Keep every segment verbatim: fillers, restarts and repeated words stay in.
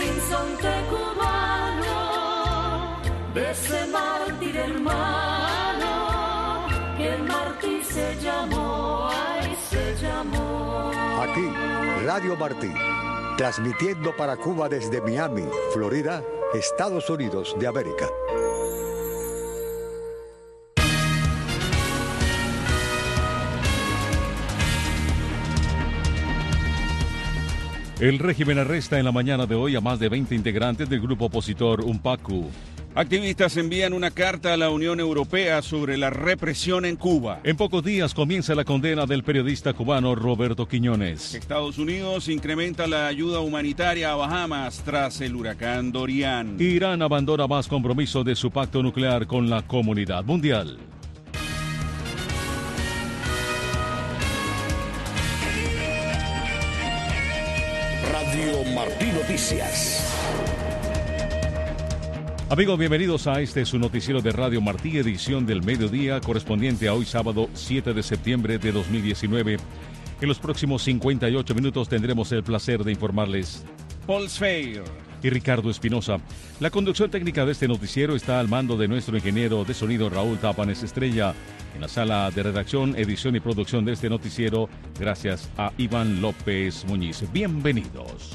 sinsonte cubano, de ese mártir hermano, que el mártir se llamó, ay, se llamó. Aquí, Radio Martí, transmitiendo para Cuba desde Miami, Florida, Estados Unidos de América. El régimen arresta en la mañana de hoy a más de veinte integrantes del grupo opositor Unpacu. Activistas envían una carta a la Unión Europea sobre la represión en Cuba. En pocos días comienza la condena del periodista cubano Roberto Quiñones. Estados Unidos incrementa la ayuda humanitaria a Bahamas tras el huracán Dorian. Irán abandona más compromiso de su pacto nuclear con la comunidad mundial. Radio Martí Noticias. Amigos, bienvenidos a este su noticiero de Radio Martí, edición del mediodía, correspondiente a hoy sábado siete de septiembre de dos mil diecinueve. En los próximos cincuenta y ocho minutos tendremos el placer de informarles Paul Sfeir y Ricardo Espinosa. La conducción técnica de este noticiero está al mando de nuestro ingeniero de sonido Raúl Tapanes Estrella. En la sala de redacción, edición y producción de este noticiero, gracias a Iván López Muñiz. Bienvenidos.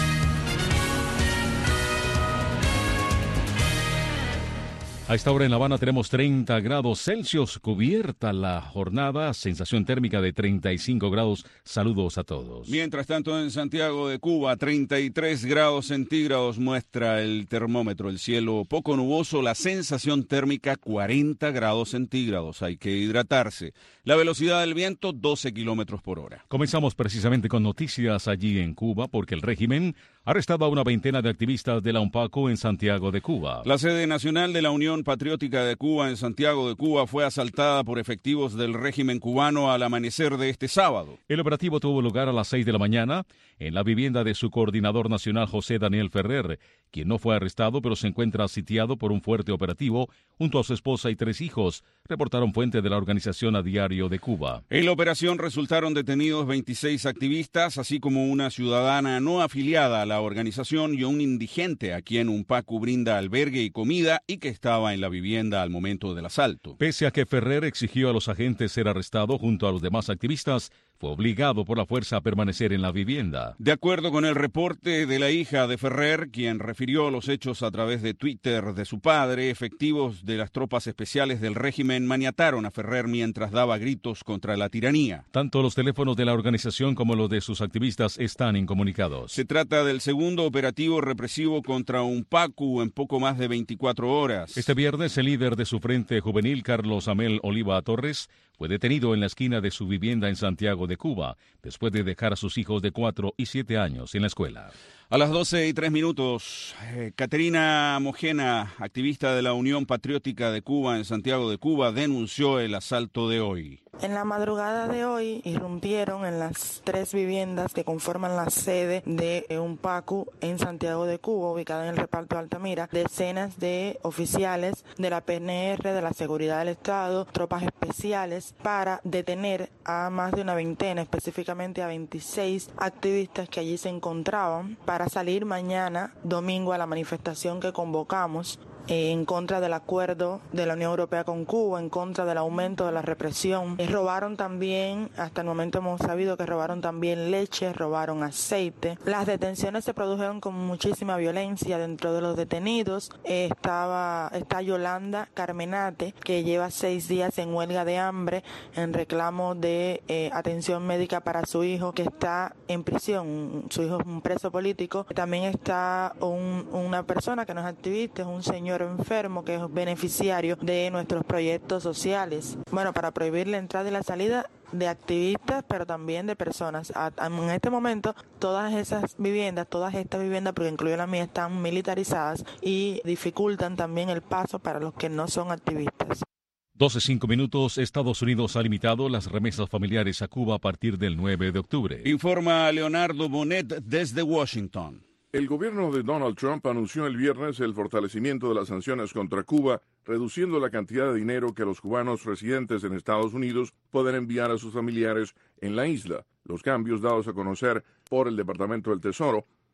A esta hora en La Habana tenemos treinta grados Celsius, cubierta la jornada, sensación térmica de treinta y cinco grados. Saludos a todos. Mientras tanto, en Santiago de Cuba, treinta y tres grados centígrados muestra el termómetro. El cielo poco nuboso, la sensación térmica cuarenta grados centígrados. Hay que hidratarse. La velocidad del viento, doce kilómetros por hora. Comenzamos precisamente con noticias allí en Cuba, porque el régimen ha arrestado a una veintena de activistas de la Unpacu en Santiago de Cuba. La sede nacional de la Unión Patriótica de Cuba en Santiago de Cuba fue asaltada por efectivos del régimen cubano al amanecer de este sábado. El operativo tuvo lugar a las seis de la mañana en la vivienda de su coordinador nacional José Daniel Ferrer, quien no fue arrestado pero se encuentra sitiado por un fuerte operativo junto a su esposa y tres hijos, reportaron fuentes de la organización A Diario de Cuba. En la operación resultaron detenidos veintiséis activistas, así como una ciudadana no afiliada a la organización y un indigente a quien Unpacu brinda albergue y comida y que estaba en la vivienda al momento del asalto. Pese a que Ferrer exigió a los agentes ser arrestado junto a los demás activistas, fue obligado por la fuerza a permanecer en la vivienda. De acuerdo con el reporte de la hija de Ferrer, quien refirió los hechos a través de Twitter de su padre, efectivos de las tropas especiales del régimen maniataron a Ferrer mientras daba gritos contra la tiranía. Tanto los teléfonos de la organización como los de sus activistas están incomunicados. Se trata del segundo operativo represivo contra Unpacu en poco más de veinticuatro horas. Este viernes, el líder de su frente juvenil, Carlos Amel Oliva Torres, fue detenido en la esquina de su vivienda en Santiago de Cuba, después de dejar a sus hijos de cuatro y siete años en la escuela. A las doce y tres minutos, eh, Caterina Mojena, activista de la Unión Patriótica de Cuba en Santiago de Cuba, denunció el asalto de hoy. En la madrugada de hoy irrumpieron en las tres viviendas que conforman la sede de Unpacu en Santiago de Cuba, ubicada en el reparto de Altamira, decenas de oficiales de la P N R, de la Seguridad del Estado, tropas especiales, para detener a más de una veintena, específicamente a veintiséis activistas que allí se encontraban, para salir mañana, domingo, a la manifestación que convocamos en contra del acuerdo de la Unión Europea con Cuba, en contra del aumento de la represión. Eh, robaron también, hasta el momento hemos sabido que robaron también leche, robaron aceite. Las detenciones se produjeron con muchísima violencia. Dentro de los detenidos eh, estaba está Yolanda Carmenate, que lleva seis días en huelga de hambre en reclamo de eh, atención médica para su hijo, que está en prisión. Su hijo es un preso político. También está un, una persona que no es activista, es un señor enfermo que es beneficiario de nuestros proyectos sociales. Bueno, para prohibir la entrada y la salida de activistas, pero también de personas. En este momento, todas esas viviendas, todas estas viviendas, porque incluye la mía, están militarizadas y dificultan también el paso para los que no son activistas. doce cinco minutos, Estados Unidos ha limitado las remesas familiares a Cuba a partir del nueve de octubre. Informa Leonardo Bonet desde Washington. El gobierno de Donald Trump anunció el viernes el fortalecimiento de las sanciones contra Cuba, reduciendo la cantidad de dinero que los cubanos residentes en Estados Unidos pueden enviar a sus familiares en la isla. Los cambios dados a conocer por el Departamento del Tesoro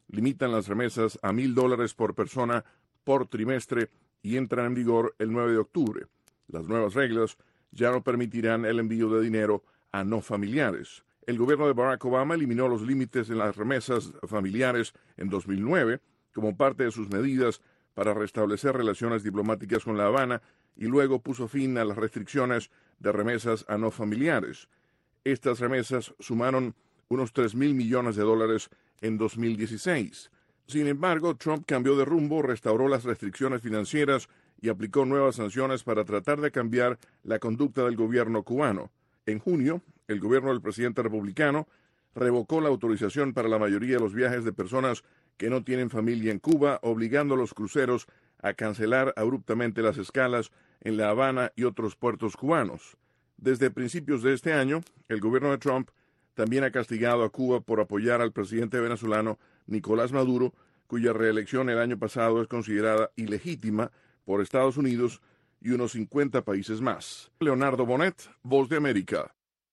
limitan las remesas a mil dólares por persona por trimestre y entran en vigor el nueve de octubre. Las nuevas reglas ya no permitirán el envío de dinero a no familiares. El gobierno de Barack Obama eliminó los límites en las remesas familiares en dos mil nueve como parte de sus medidas para restablecer relaciones diplomáticas con La Habana y luego puso fin a las restricciones de remesas a no familiares. Estas remesas sumaron unos tres mil millones de dólares en dos mil dieciséis. Sin embargo, Trump cambió de rumbo, restauró las restricciones financieras y aplicó nuevas sanciones para tratar de cambiar la conducta del gobierno cubano. En junio, el gobierno del presidente republicano revocó la autorización para la mayoría de los viajes de personas que no tienen familia en Cuba, obligando a los cruceros a cancelar abruptamente las escalas en La Habana y otros puertos cubanos. Desde principios de este año, el gobierno de Trump también ha castigado a Cuba por apoyar al presidente venezolano Nicolás Maduro, cuya reelección el año pasado es considerada ilegítima por Estados Unidos y unos cincuenta países más. Leonardo Bonet, Voz de América.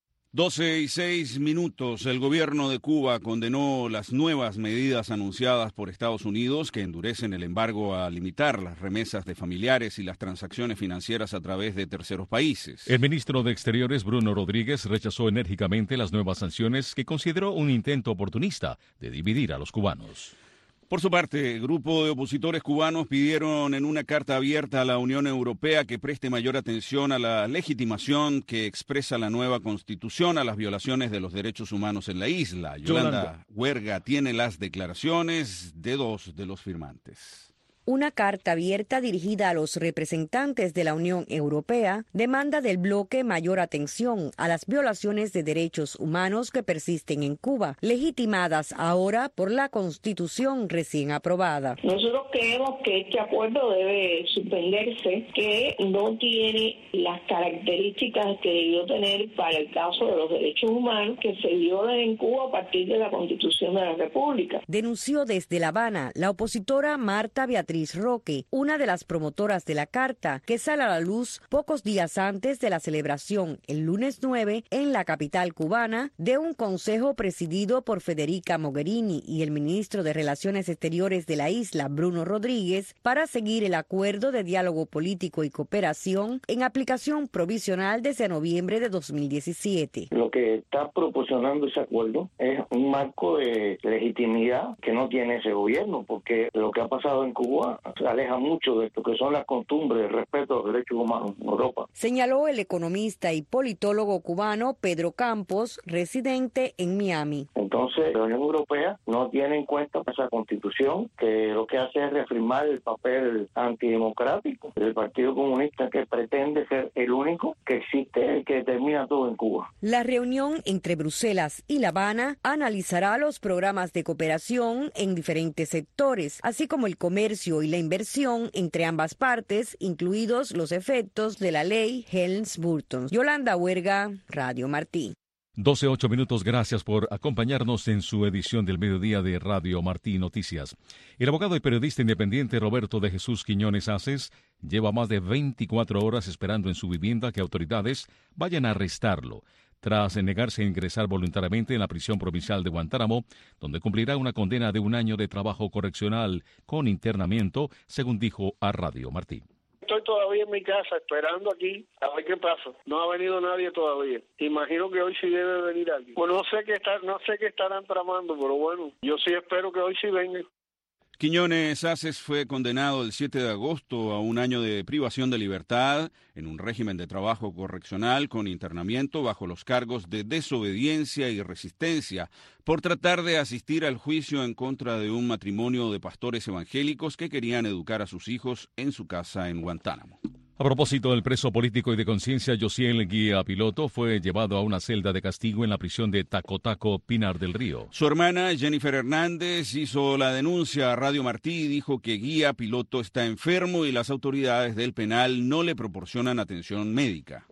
doce y seis minutos. El gobierno de Cuba condenó las nuevas medidas anunciadas por Estados Unidos que endurecen el embargo a limitar las remesas de familiares y las transacciones financieras a través de terceros países. El ministro de Exteriores, Bruno Rodríguez, rechazó enérgicamente las nuevas sanciones que consideró un intento oportunista de dividir a los cubanos. Por su parte, el grupo de opositores cubanos pidieron en una carta abierta a la Unión Europea que preste mayor atención a la legitimación que expresa la nueva Constitución a las violaciones de los derechos humanos en la isla. Yolanda, Yolanda Huerga tiene las declaraciones de dos de los firmantes. Una carta abierta dirigida a los representantes de la Unión Europea demanda del bloque mayor atención a las violaciones de derechos humanos que persisten en Cuba, legitimadas ahora por la Constitución recién aprobada. Nosotros creemos que este acuerdo debe suspenderse, que no tiene las características que debió tener para el caso de los derechos humanos que se violan en Cuba a partir de la Constitución de la República. Denunció desde La Habana la opositora Marta Beatriz Roque, una de las promotoras de la carta, que sale a la luz pocos días antes de la celebración, el lunes nueve, en la capital cubana, de un consejo presidido por Federica Mogherini y el ministro de Relaciones Exteriores de la isla, Bruno Rodríguez, para seguir el acuerdo de diálogo político y cooperación en aplicación provisional desde noviembre de dos mil diecisiete. Lo que está proporcionando ese acuerdo es un marco de legitimidad que no tiene ese gobierno, porque lo que ha pasado en Cuba se aleja mucho de lo que son las costumbres de respeto a los derechos humanos en Europa. Señaló el economista y politólogo cubano Pedro Campos, residente en Miami. Entonces, la Unión Europea no tiene en cuenta esa Constitución, que lo que hace es reafirmar el papel antidemocrático del Partido Comunista, que pretende ser el único que existe, el que determina todo en Cuba. La reunión entre Bruselas y La Habana analizará los programas de cooperación en diferentes sectores, así como el comercio y la inversión entre ambas partes, incluidos los efectos de la ley Helms-Burton. Yolanda Huerga, Radio Martí. doce ocho minutos, gracias por acompañarnos en su edición del mediodía de Radio Martí Noticias. El abogado y periodista independiente Roberto de Jesús Quiñones Aces lleva más de veinticuatro horas esperando en su vivienda que autoridades vayan a arrestarlo, tras negarse a ingresar voluntariamente en la prisión provincial de Guantánamo, donde cumplirá una condena de un año de trabajo correccional con internamiento, según dijo a Radio Martí. Estoy todavía en mi casa esperando aquí a ver qué pasa. No ha venido nadie todavía. Imagino que hoy sí debe venir alguien. Pues no sé qué está, no sé qué estarán tramando, pero bueno, yo sí espero que hoy sí vengan. Quiñones Aces fue condenado el siete de agosto a un año de privación de libertad en un régimen de trabajo correccional con internamiento bajo los cargos de desobediencia y resistencia por tratar de asistir al juicio en contra de un matrimonio de pastores evangélicos que querían educar a sus hijos en su casa en Guantánamo. A propósito, el preso político y de conciencia Josiel Guía Piloto fue llevado a una celda de castigo en la prisión de Tacotaco, Pinar del Río. Su hermana, Jennifer Hernández, hizo la denuncia a Radio Martí y dijo que Guía Piloto está enfermo y las autoridades del penal no le proporcionan atención médica. Las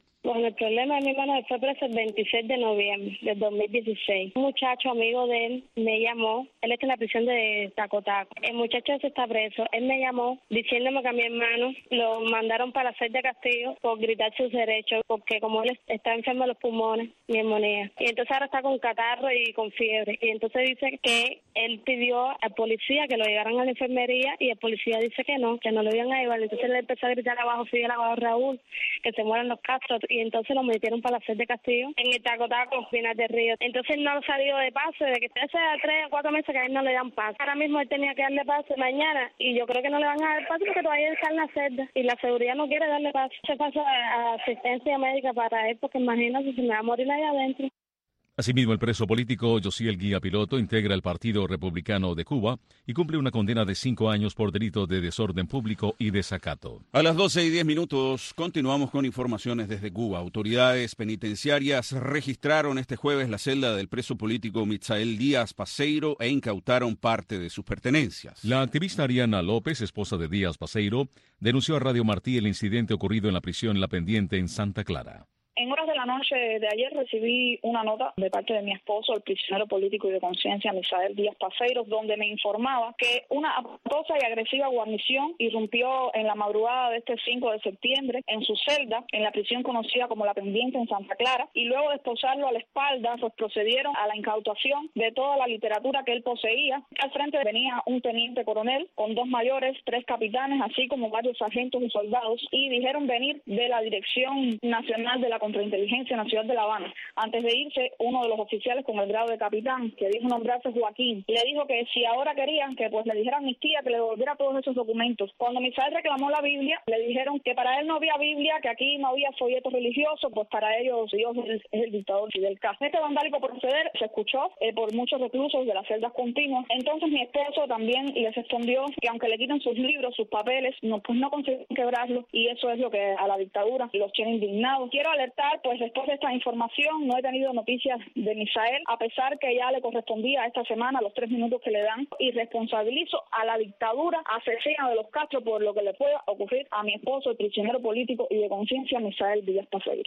Bueno, el problema de mi hermano fue preso el veintiséis de noviembre del dos mil dieciséis. Un muchacho amigo de él me llamó, él está en la prisión de Tacotaco. El muchacho ese está preso. Él me llamó diciéndome que a mi hermano lo mandaron para la celda de castigo por gritar sus derechos, porque como él está enfermo de los pulmones, neumonía. Y entonces ahora está con catarro y con fiebre. Y entonces dice que él pidió al policía que lo llevaran a la enfermería y el policía dice que no, que no lo iban a llevar. Entonces le empezó a gritar abajo Fidel, abajo Raúl, que se mueran los Castro. Y entonces lo metieron para la celda de castigo en el Tacotaco, Pinar del Río. Entonces él no ha salido de paso desde que hace tres o cuatro meses que a él no le dan paso. Ahora mismo él tenía que darle paso mañana y yo creo que no le van a dar paso porque todavía está en la celda y la seguridad no quiere darle paso. Se pasa a asistencia médica para él porque imagínate si se me va a morir ahí adentro. Asimismo, el preso político Josiel Guía Piloto integra el Partido Republicano de Cuba y cumple una condena de cinco años por delito de desorden público y desacato. A las doce y diez minutos continuamos con informaciones desde Cuba. Autoridades penitenciarias registraron este jueves la celda del preso político Mitzael Díaz Paseiro e incautaron parte de sus pertenencias. La activista Ariana López, esposa de Díaz Paseiro, denunció a Radio Martí el incidente ocurrido en la prisión La Pendiente en Santa Clara. En horas de la noche de ayer recibí una nota de parte de mi esposo, el prisionero político y de conciencia Mitzael Díaz Paseiro, donde me informaba que una apetosa y agresiva guarnición irrumpió en la madrugada de este cinco de septiembre en su celda, en la prisión conocida como La Pendiente en Santa Clara, y luego de esposarlo a la espalda, pues procedieron a la incautación de toda la literatura que él poseía. Al frente venía un teniente coronel con dos mayores, tres capitanes, así como varios sargentos y soldados, y dijeron venir de la Dirección Nacional de la Contrainteligencia en la ciudad de La Habana. Antes de irse, uno de los oficiales con el grado de capitán, que dijo nombrarse Joaquín, le dijo que si ahora querían que pues le dijeran a mis tías que le devolviera todos esos documentos. Cuando Mitzael reclamó la Biblia, le dijeron que para él no había Biblia, que aquí no había folletos religiosos, pues para ellos Dios es el, es el dictador Fidel Castro. Este vandálico proceder se escuchó eh, por muchos reclusos de las celdas continuas. Entonces mi esposo también les respondió que aunque le quiten sus libros, sus papeles, no, pues no consiguen quebrarlos, y eso es lo que a la dictadura los tiene indignados. Quiero alertar, pues después de esta información no he tenido noticias de Mitzael, a pesar que ya le correspondía esta semana los tres minutos que le dan, y responsabilizo a la dictadura asesina de los Castro por lo que le pueda ocurrir a mi esposo, el prisionero político y de conciencia Mitzael Díaz Paseiro.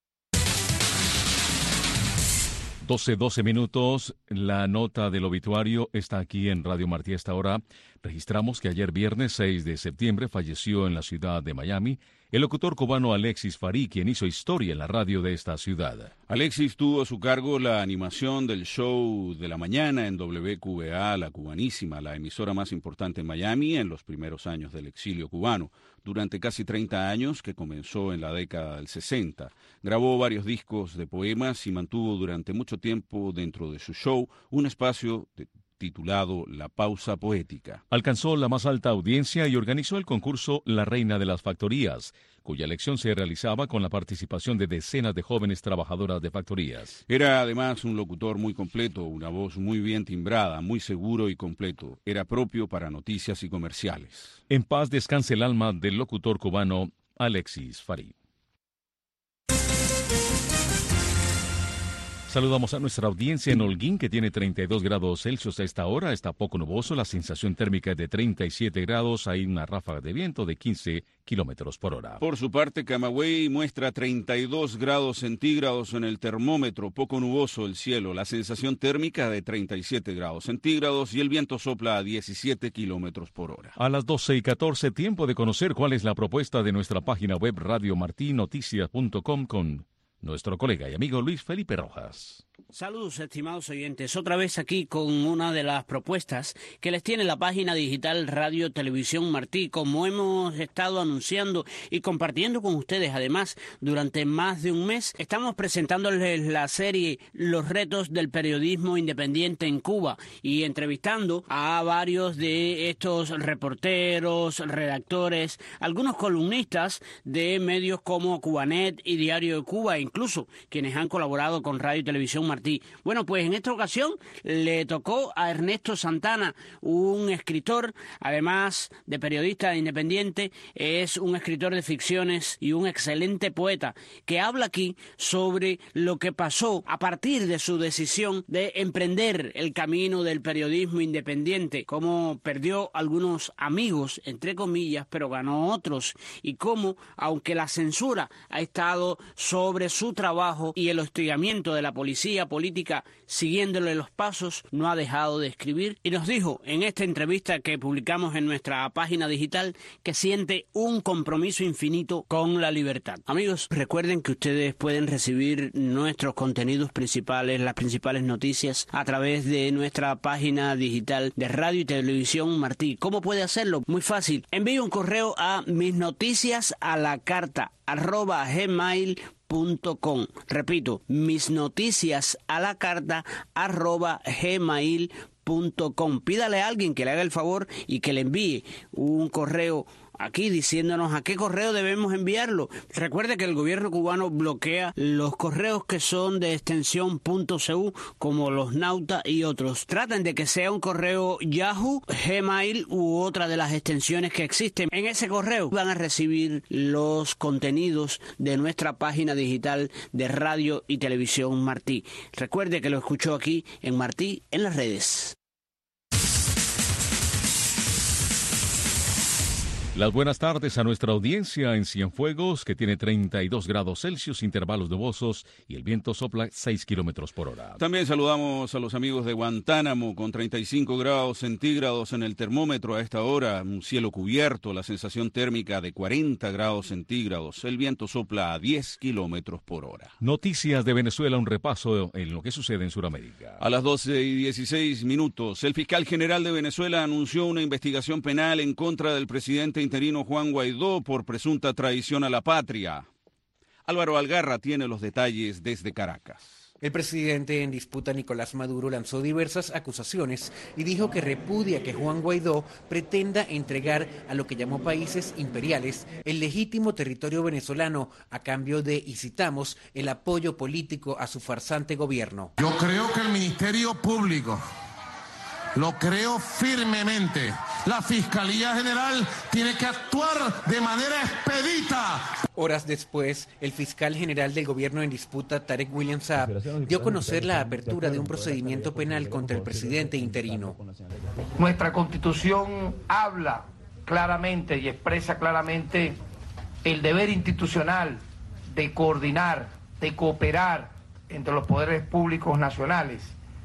doce, doce minutos, la nota del obituario está aquí en Radio Martí a esta hora. Registramos que ayer viernes seis de septiembre falleció en la ciudad de Miami el locutor cubano Alexis Farí, quien hizo historia en la radio de esta ciudad. Alexis tuvo a su cargo la animación del show de la mañana en W Q V A, la cubanísima, la emisora más importante en Miami en los primeros años del exilio cubano. Durante casi treinta años, que comenzó en la década del sesenta. Grabó varios discos de poemas y mantuvo durante mucho tiempo dentro de su show un espacio de titulado La Pausa Poética. Alcanzó la más alta audiencia y organizó el concurso La Reina de las Factorías, cuya elección se realizaba con la participación de decenas de jóvenes trabajadoras de factorías. Era además un locutor muy completo, una voz muy bien timbrada, muy seguro y completo. Era propio para noticias y comerciales. En paz descanse el alma del locutor cubano Alexis Farí. Saludamos a nuestra audiencia en Holguín, que tiene treinta y dos grados Celsius a esta hora. Está poco nuboso, la sensación térmica es de treinta y siete grados. Hay una ráfaga de viento de quince kilómetros por hora. Por su parte, Camagüey muestra treinta y dos grados centígrados en el termómetro, poco nuboso el cielo. La sensación térmica de treinta y siete grados centígrados y el viento sopla a diecisiete kilómetros por hora. A las doce y catorce, tiempo de conocer cuál es la propuesta de nuestra página web radio martí noticias punto com con nuestro colega y amigo Luis Felipe Rojas. Saludos, estimados oyentes. Otra vez aquí con una de las propuestas que les tiene la página digital Radio Televisión Martí. Como hemos estado anunciando y compartiendo con ustedes, además, durante más de un mes, estamos presentándoles la serie Los retos del periodismo independiente en Cuba y entrevistando a varios de estos reporteros, redactores, algunos columnistas de medios como Cubanet y Diario de Cuba, incluso quienes han colaborado con Radio Televisión Televisión Martí. Bueno, pues en esta ocasión le tocó a Ernesto Santana, un escritor, además de periodista independiente, es un escritor de ficciones y un excelente poeta, que habla aquí sobre lo que pasó a partir de su decisión de emprender el camino del periodismo independiente, cómo perdió algunos amigos, entre comillas, pero ganó otros, y cómo, aunque la censura ha estado sobre su trabajo y el hostigamiento de la policía política siguiéndole los pasos, no ha dejado de escribir, y nos dijo en esta entrevista que publicamos en nuestra página digital que siente un compromiso infinito con la libertad. Amigos, recuerden que ustedes pueden recibir nuestros contenidos principales, las principales noticias, a través de nuestra página digital de Radio y Televisión Martí. ¿Cómo puede hacerlo? Muy fácil. Envíe un correo a mis noticias a la carta arroba gmail punto com. Repito, mis noticias a la carta arroba gmail punto com. Pídale a alguien que le haga el favor y que le envíe un correo aquí diciéndonos a qué correo debemos enviarlo. Recuerde que el gobierno cubano bloquea los correos que son de extensión .cu, como los Nauta y otros. Traten de que sea un correo Yahoo, Gmail u otra de las extensiones que existen. En ese correo van a recibir los contenidos de nuestra página digital de Radio y Televisión Martí. Recuerde que lo escuchó aquí en Martí en las redes. Las buenas tardes a nuestra audiencia en Cienfuegos, que tiene treinta y dos grados Celsius, intervalos nubosos y el viento sopla seis kilómetros por hora. También saludamos a los amigos de Guantánamo con treinta y cinco grados centígrados en el termómetro a esta hora, un cielo cubierto, la sensación térmica de cuarenta grados centígrados, el viento sopla a diez kilómetros por hora. Noticias de Venezuela, un repaso en lo que sucede en Sudamérica. A las doce y dieciséis minutos, el fiscal general de Venezuela anunció una investigación penal en contra del presidente interino Juan Guaidó por presunta traición a la patria. Álvaro Algarra tiene los detalles desde Caracas. El presidente en disputa, Nicolás Maduro, lanzó diversas acusaciones y dijo que repudia que Juan Guaidó pretenda entregar a lo que llamó países imperiales el legítimo territorio venezolano a cambio de, y citamos, el apoyo político a su farsante gobierno. Yo creo que el Ministerio Público, lo creo firmemente, la Fiscalía General tiene que actuar de manera expedita. Horas después, el fiscal general del gobierno en disputa, Tarek William Saab, dio a conocer la apertura de un procedimiento penal contra el presidente interino. Nuestra Constitución habla claramente y expresa claramente el deber institucional de coordinar, de cooperar entre los poderes públicos nacionales.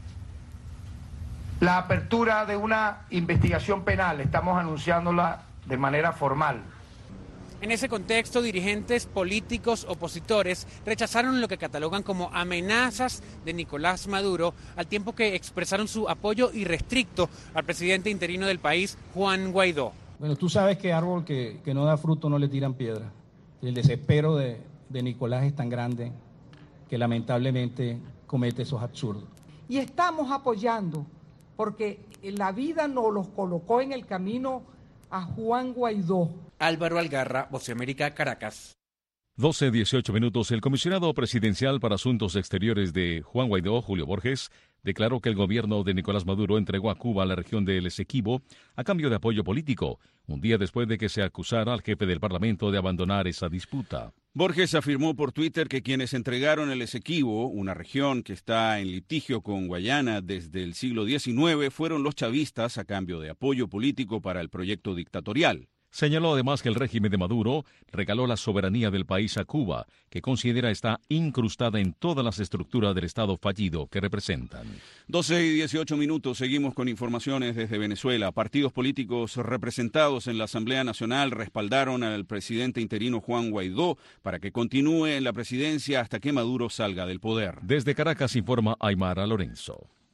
La apertura de una investigación penal, estamos anunciándola de manera formal. En ese contexto, dirigentes políticos opositores rechazaron lo que catalogan como amenazas de Nicolás Maduro, al tiempo que expresaron su apoyo irrestricto al presidente interino del país, Juan Guaidó. Bueno, tú sabes que árbol que, que no da fruto no le tiran piedra. El desespero de, de Nicolás es tan grande que lamentablemente comete esos absurdos. Y estamos apoyando, porque la vida nos los colocó en el camino a Juan Guaidó. Álvaro Algarra, Voz de América, Caracas. doce dieciocho minutos. El comisionado presidencial para Asuntos Exteriores de Juan Guaidó, Julio Borges, declaró que el gobierno de Nicolás Maduro entregó a Cuba la región del Esequibo a cambio de apoyo político, un día después de que se acusara al jefe del Parlamento de abandonar esa disputa. Borges afirmó por Twitter que quienes entregaron el Esequibo, una región que está en litigio con Guayana desde el siglo diecinueve, fueron los chavistas a cambio de apoyo político para el proyecto dictatorial. Señaló además que el régimen de Maduro regaló la soberanía del país a Cuba, que considera está incrustada en todas las estructuras del Estado fallido que representan. doce y dieciocho minutos, seguimos con informaciones desde Venezuela. Partidos políticos representados en la Asamblea Nacional respaldaron al presidente interino Juan Guaidó para que continúe en la presidencia hasta que Maduro salga del poder. Desde Caracas informa Aymara Lorenzo.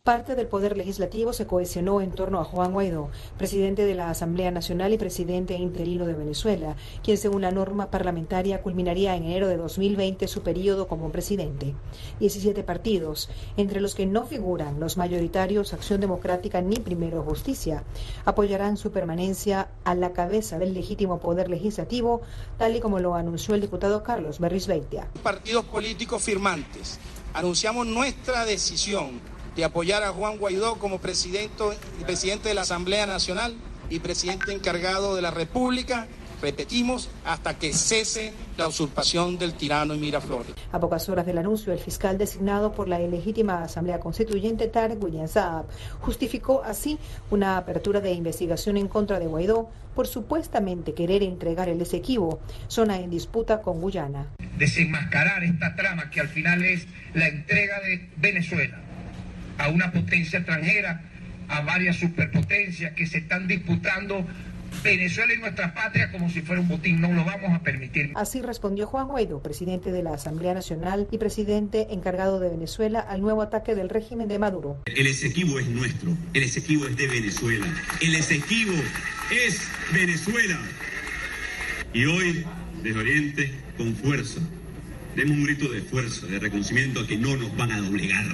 Parte del Poder Legislativo se cohesionó en torno a Juan Guaidó, presidente de la Asamblea Nacional y presidente interino de Venezuela, quien según la norma parlamentaria culminaría en enero de dos mil veinte su periodo como presidente. diecisiete partidos, entre los que no figuran los mayoritarios Acción Democrática ni Primero Justicia, apoyarán su permanencia a la cabeza del legítimo Poder Legislativo, tal y como lo anunció el diputado Carlos Berrizbeitia. Partidos políticos firmantes, anunciamos nuestra decisión de apoyar a Juan Guaidó como presidente, presidente de la Asamblea Nacional y presidente encargado de la República, repetimos, hasta que cese la usurpación del tirano en Miraflores. A pocas horas del anuncio, el fiscal designado por la ilegítima Asamblea Constituyente, Tarek William Saab, justificó así una apertura de investigación en contra de Guaidó por supuestamente querer entregar el Esequibo, zona en disputa con Guyana. Desenmascarar esta trama que al final es la entrega de Venezuela a una potencia extranjera, a varias superpotencias que se están disputando Venezuela y nuestra patria como si fuera un botín. No lo vamos a permitir. Así respondió Juan Guaidó, presidente de la Asamblea Nacional y presidente encargado de Venezuela, al nuevo ataque del régimen de Maduro. El Esequibo es nuestro, el Esequibo es de Venezuela, el Esequibo es Venezuela. Y hoy, desde Oriente, con fuerza, demos un grito de fuerza, de reconocimiento a que no nos van a doblegar,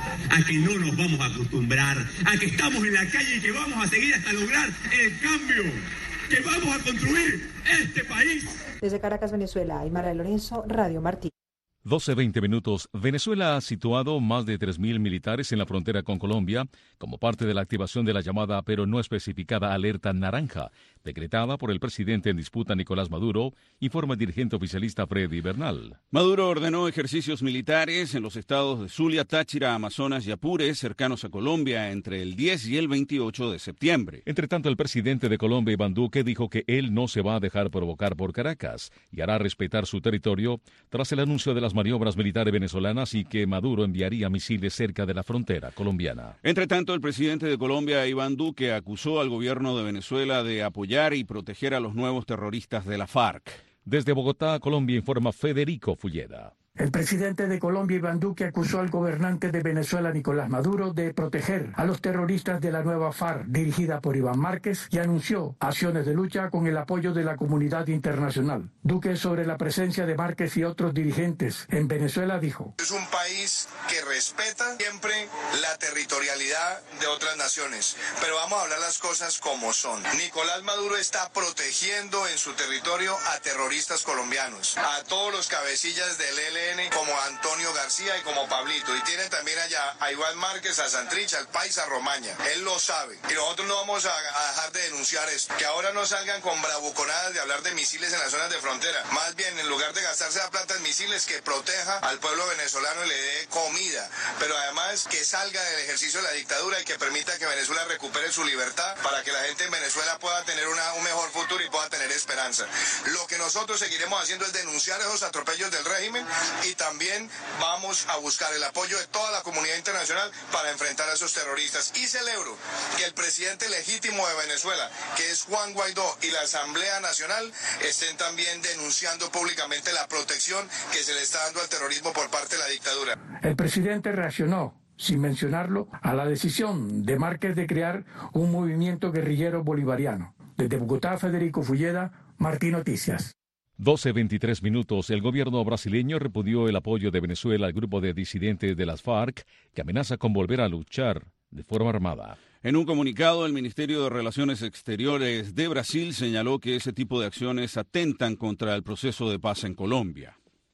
a que no nos vamos a acostumbrar, a que estamos en la calle y que vamos a seguir hasta lograr el cambio, que vamos a construir este país. Desde Caracas, Venezuela, Aymara Lorenzo, Radio Martí. doce veinte minutos. Venezuela ha situado más de tres mil militares en la frontera con Colombia como parte de la activación de la llamada pero no especificada alerta naranja, decretada por el presidente en disputa Nicolás Maduro, informa el dirigente oficialista Freddy Bernal. Maduro ordenó ejercicios militares en los estados de Zulia, Táchira, Amazonas y Apure, cercanos a Colombia, entre el diez y el veintiocho de septiembre. Entre tanto, el presidente de Colombia, Iván Duque, dijo que él no se va a dejar provocar por Caracas y hará respetar su territorio tras el anuncio de las maniobras militares venezolanas y que Maduro enviaría misiles cerca de la frontera colombiana. Entre tanto, el presidente de Colombia, Iván Duque, acusó al gobierno de Venezuela de apoyar y proteger a los nuevos terroristas de la FARC. Desde Bogotá, Colombia, informa Federico Fulleda. El presidente de Colombia, Iván Duque, acusó al gobernante de Venezuela, Nicolás Maduro, de proteger a los terroristas de la nueva FARC, dirigida por Iván Márquez, y anunció acciones de lucha con el apoyo de la comunidad internacional. Duque, sobre la presencia de Márquez y otros dirigentes en Venezuela, dijo: es un país que respeta siempre la territorialidad de otras naciones, pero vamos a hablar las cosas como son. Nicolás Maduro está protegiendo en su territorio a terroristas colombianos, a todos los cabecillas del E L N, como Antonio García y como Pablito, y tiene también allá a Iván Márquez, a Santrich, al Paisa Romaña. Él lo sabe y nosotros no vamos a, a dejar de denunciar esto, que ahora no salgan con bravuconadas de hablar de misiles en las zonas de frontera, más bien en lugar de gastarse la plata en misiles, que proteja al pueblo venezolano y le dé comida, pero además que salga del ejercicio de la dictadura y que permita que Venezuela recupere su libertad para que la gente en Venezuela pueda tener una, un mejor futuro y pueda tener esperanza. Lo que nosotros seguiremos haciendo es denunciar esos atropellos del régimen y también vamos a buscar el apoyo de toda la comunidad internacional para enfrentar a esos terroristas. Y celebro que el presidente legítimo de Venezuela, que es Juan Guaidó, y la Asamblea Nacional estén también denunciando públicamente la protección que se le está dando al terrorismo por parte de la dictadura. El presidente reaccionó, sin mencionarlo, a la decisión de Márquez de crear un movimiento guerrillero bolivariano. Desde Bogotá, Federico Fulleda, Martí Noticias. doce veintitrés minutos. El gobierno brasileño repudió el apoyo de Venezuela al grupo de disidentes de las FARC que amenaza con volver a luchar de forma armada. En un comunicado, el Ministerio de Relaciones Exteriores de Brasil señaló que ese tipo de acciones atentan contra el proceso de paz en Colombia.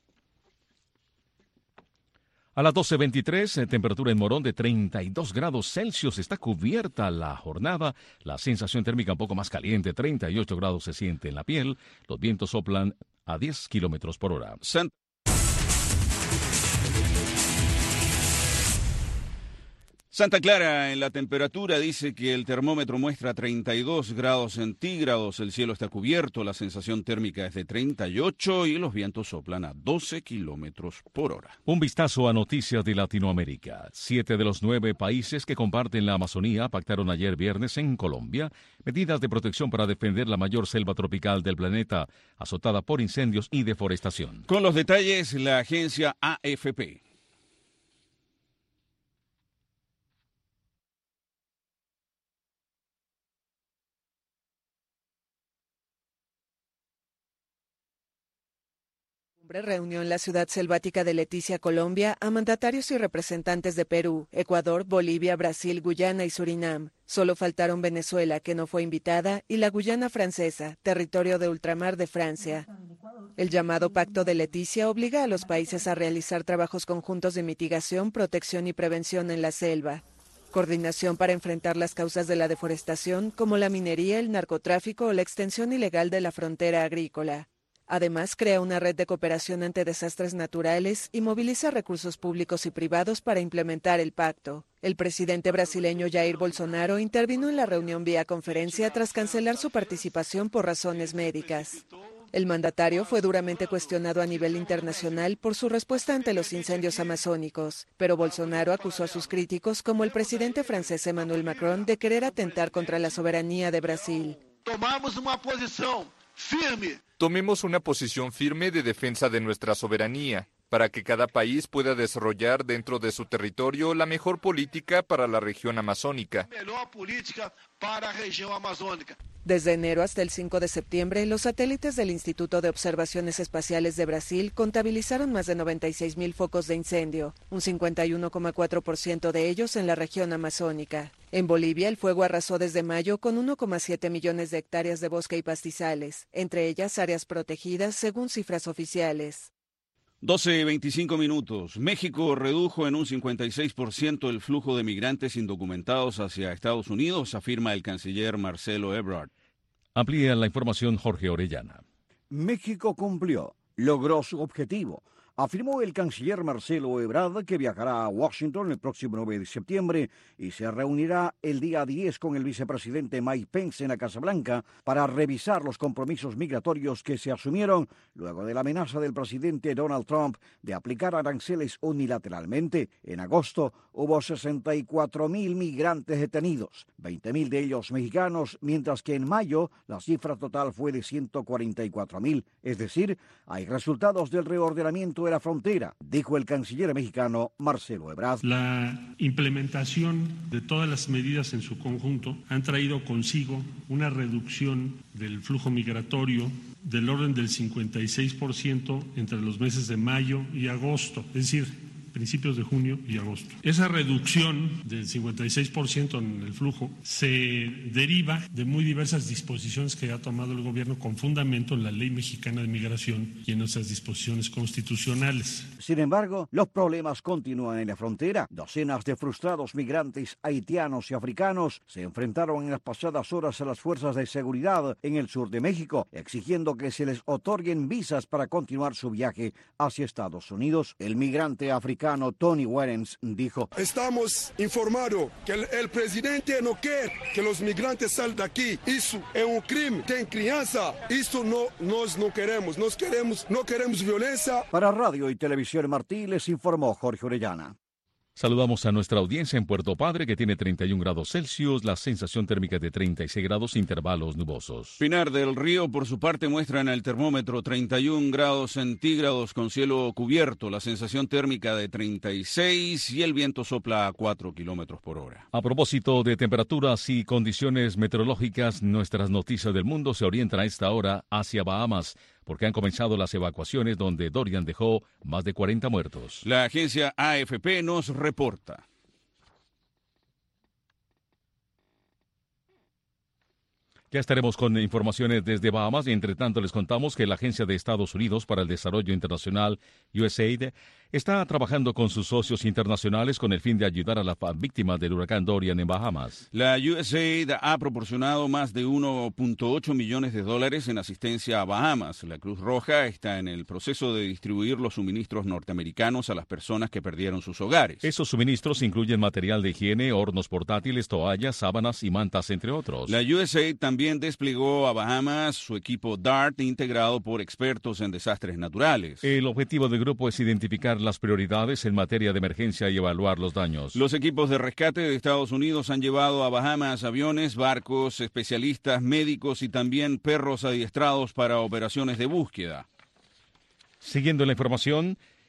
A las doce veintitrés, temperatura en Morón de treinta y dos grados Celsius. Está cubierta la jornada. La sensación térmica un poco más caliente, treinta y ocho grados se siente en la piel. Los vientos soplan a diez kilómetros por hora. Sant- Santa Clara, en la temperatura, dice que el termómetro muestra treinta y dos grados centígrados, el cielo está cubierto, la sensación térmica es de treinta y ocho y los vientos soplan a doce kilómetros por hora. Un vistazo a noticias de Latinoamérica. Siete de los nueve países que comparten la Amazonía pactaron ayer viernes en Colombia medidas de protección para defender la mayor selva tropical del planeta, azotada por incendios y deforestación. Con los detalles, la agencia A F P. Reunió en la ciudad selvática de Leticia, Colombia, a mandatarios y representantes de Perú, Ecuador, Bolivia, Brasil, Guyana y Surinam. Solo faltaron Venezuela, que no fue invitada, y la Guyana Francesa, territorio de ultramar de Francia. El llamado Pacto de Leticia obliga a los países a realizar trabajos conjuntos de mitigación, protección y prevención en la selva. Coordinación para enfrentar las causas de la deforestación, como la minería, el narcotráfico o la extensión ilegal de la frontera agrícola. Además, crea una red de cooperación ante desastres naturales y moviliza recursos públicos y privados para implementar el pacto. El presidente brasileño Jair Bolsonaro intervino en la reunión vía conferencia tras cancelar su participación por razones médicas. El mandatario fue duramente cuestionado a nivel internacional por su respuesta ante los incendios amazónicos, pero Bolsonaro acusó a sus críticos, como el presidente francés Emmanuel Macron, de querer atentar contra la soberanía de Brasil. Tomamos una posición firme. Tomemos una posición firme de defensa de nuestra soberanía, para que cada país pueda desarrollar dentro de su territorio la mejor política para la región amazónica. Desde enero hasta el cinco de septiembre, los satélites del Instituto de Observaciones Espaciales de Brasil contabilizaron más de noventa y seis mil focos de incendio, un cincuenta y uno coma cuatro por ciento de ellos en la región amazónica. En Bolivia, el fuego arrasó desde mayo con uno coma siete millones de hectáreas de bosque y pastizales, entre ellas áreas protegidas según cifras oficiales. doce veinticinco minutos. México redujo en un cincuenta y seis por ciento el flujo de migrantes indocumentados hacia Estados Unidos, afirma el canciller Marcelo Ebrard. Amplía la información Jorge Orellana. México cumplió, logró su objetivo, afirmó el canciller Marcelo Ebrard, que viajará a Washington el próximo nueve de septiembre y se reunirá el día diez con el vicepresidente Mike Pence en la Casa Blanca para revisar los compromisos migratorios que se asumieron luego de la amenaza del presidente Donald Trump de aplicar aranceles unilateralmente. En agosto hubo sesenta y cuatro mil migrantes detenidos, veinte mil de ellos mexicanos, mientras que en mayo la cifra total fue de ciento cuarenta y cuatro mil. Es decir, hay resultados del reordenamiento de la frontera, dijo el canciller mexicano Marcelo Ebrard. La implementación de todas las medidas en su conjunto han traído consigo una reducción del flujo migratorio del orden del cincuenta y seis por ciento entre los meses de mayo y agosto, es decir, principios de junio y agosto. Esa reducción del cincuenta y seis por ciento en el flujo se deriva de muy diversas disposiciones que ha tomado el gobierno con fundamento en la Ley Mexicana de Migración y en nuestras disposiciones constitucionales. Sin embargo, los problemas continúan en la frontera. Docenas de frustrados migrantes haitianos y africanos se enfrentaron en las pasadas horas a las fuerzas de seguridad en el sur de México, exigiendo que se les otorguen visas para continuar su viaje hacia Estados Unidos. El migrante africano Tony Warens dijo: Estamos informados que el, el presidente no quiere que los migrantes salgan de aquí. Eso es un crimen. Ten crianza. Eso no, nos no queremos. Nos queremos, no queremos violencia. Para Radio y Televisión Martí les informó Jorge Orellana. Saludamos a nuestra audiencia en Puerto Padre, que tiene treinta y un grados Celsius, la sensación térmica de treinta y seis grados, intervalos nubosos. Pinar del Río, por su parte, muestra en el termómetro treinta y un grados centígrados con cielo cubierto, la sensación térmica de treinta y seis y el viento sopla a cuatro kilómetros por hora. A propósito de temperaturas y condiciones meteorológicas, nuestras noticias del mundo se orientan a esta hora hacia Bahamas, porque han comenzado las evacuaciones donde Dorian dejó más de cuarenta muertos. La agencia A F P nos reporta. Ya estaremos con informaciones desde Bahamas y entre tanto les contamos que la Agencia de Estados Unidos para el Desarrollo Internacional, U S A I D, está trabajando con sus socios internacionales con el fin de ayudar a las víctimas del huracán Dorian en Bahamas. La U S A I D ha proporcionado más de uno punto ocho millones de dólares en asistencia a Bahamas. La Cruz Roja está en el proceso de distribuir los suministros norteamericanos a las personas que perdieron sus hogares. Esos suministros incluyen material de higiene, hornos portátiles, toallas, sábanas y mantas, entre otros. La U S A I D también desplegó a Bahamas su equipo DART, integrado por expertos en desastres naturales. El objetivo del grupo es identificar las prioridades en materia de emergencia y evaluar los daños. Los equipos de rescate de Estados Unidos han llevado a Bahamas aviones, barcos, especialistas, médicos y también perros adiestrados para operaciones de búsqueda. Siguiendo la información,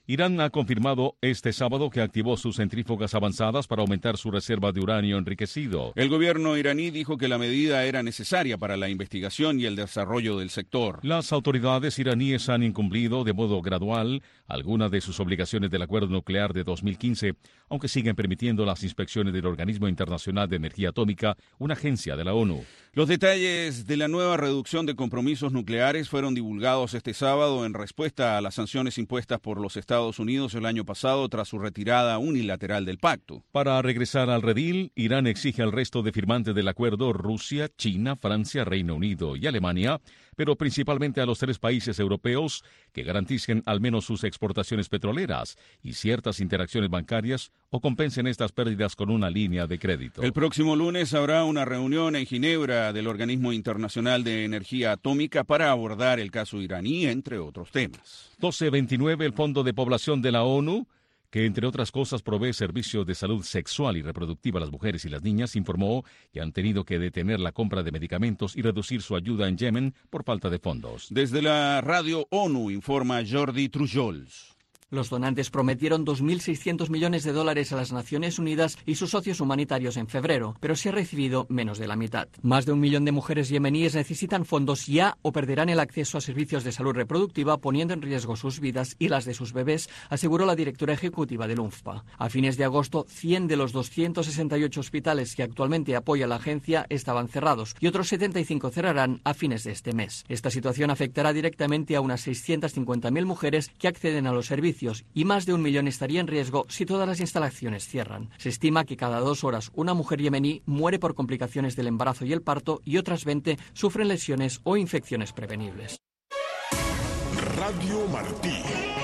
Irán ha confirmado este sábado que activó sus centrífugas avanzadas para aumentar su reserva de uranio enriquecido. El gobierno iraní dijo que la medida era necesaria para la investigación y el desarrollo del sector. Las autoridades iraníes han incumplido de modo gradual algunas de sus obligaciones del acuerdo nuclear de dos mil quince, aunque siguen permitiendo las inspecciones del Organismo Internacional de Energía Atómica, una agencia de la ONU. Los detalles de la nueva reducción de compromisos nucleares fueron divulgados este sábado en respuesta a las sanciones impuestas por los Estados Unidos el año pasado tras su retirada unilateral del pacto. Para regresar al redil, Irán exige al resto de firmantes del acuerdo, Rusia, China, Francia, Reino Unido y Alemania, pero principalmente a los tres países europeos que garanticen al menos sus exportaciones petroleras y ciertas interacciones bancarias o compensen estas pérdidas con una línea de crédito. El próximo lunes habrá una reunión en Ginebra del Organismo Internacional de Energía Atómica para abordar el caso iraní, entre otros temas. doce veintinueve, el Fondo de Población de la ONU, que entre otras cosas provee servicios de salud sexual y reproductiva a las mujeres y las niñas, informó que han tenido que detener la compra de medicamentos y reducir su ayuda en Yemen por falta de fondos. Desde la radio ONU informa Jordi Trujols. Los donantes prometieron dos mil seiscientos millones de dólares a las Naciones Unidas y sus socios humanitarios en febrero, pero se ha recibido menos de la mitad. Más de un millón de mujeres yemeníes necesitan fondos ya o perderán el acceso a servicios de salud reproductiva, poniendo en riesgo sus vidas y las de sus bebés, aseguró la directora ejecutiva del UNFPA. A fines de agosto, cien de los doscientos sesenta y ocho hospitales que actualmente apoya la agencia estaban cerrados y otros setenta y cinco cerrarán a fines de este mes. Esta situación afectará directamente a unas seiscientas cincuenta mil mujeres que acceden a los servicios y más de un millón estaría en riesgo si todas las instalaciones cierran. Se estima que cada dos horas una mujer yemení muere por complicaciones del embarazo y el parto y otras veinte sufren lesiones o infecciones prevenibles. Radio Martí.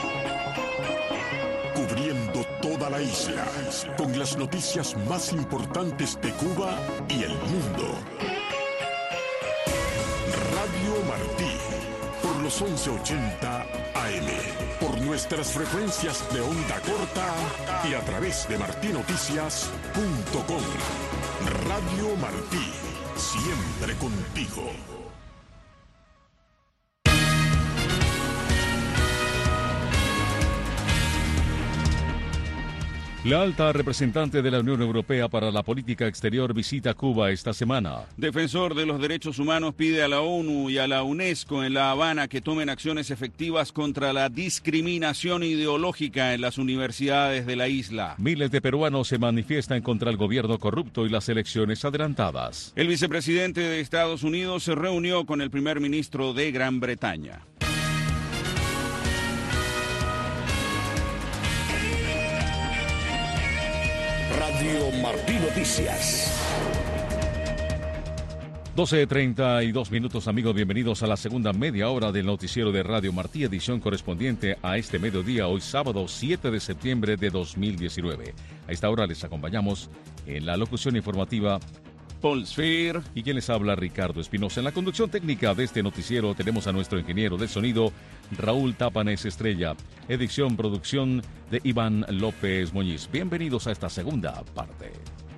Cubriendo toda la isla con las noticias más importantes de Cuba y el mundo. Radio Martí. Por los once ochenta A M, por nuestras frecuencias de onda corta y a través de martinoticias punto com. Radio Martí, siempre contigo. La alta representante de la Unión Europea para la Política Exterior visita Cuba esta semana. Defensor de los derechos humanos pide a la ONU y a la UNESCO en La Habana que tomen acciones efectivas contra la discriminación ideológica en las universidades de la isla. Miles de peruanos se manifiestan contra el gobierno corrupto y las elecciones adelantadas. El vicepresidente de Estados Unidos se reunió con el primer ministro de Gran Bretaña. Radio Martí Noticias. doce treinta y dos minutos, amigos, bienvenidos a la segunda media hora del noticiero de Radio Martí, edición correspondiente a este mediodía, hoy sábado siete de septiembre de dos mil diecinueve. A esta hora les acompañamos en la locución informativa Paul Sfeir y quien les habla, Ricardo Espinosa. En la conducción técnica de este noticiero tenemos a nuestro ingeniero de sonido, Raúl Tapanes Estrella. Edición, producción de Iván López Muñiz. Bienvenidos a esta segunda parte.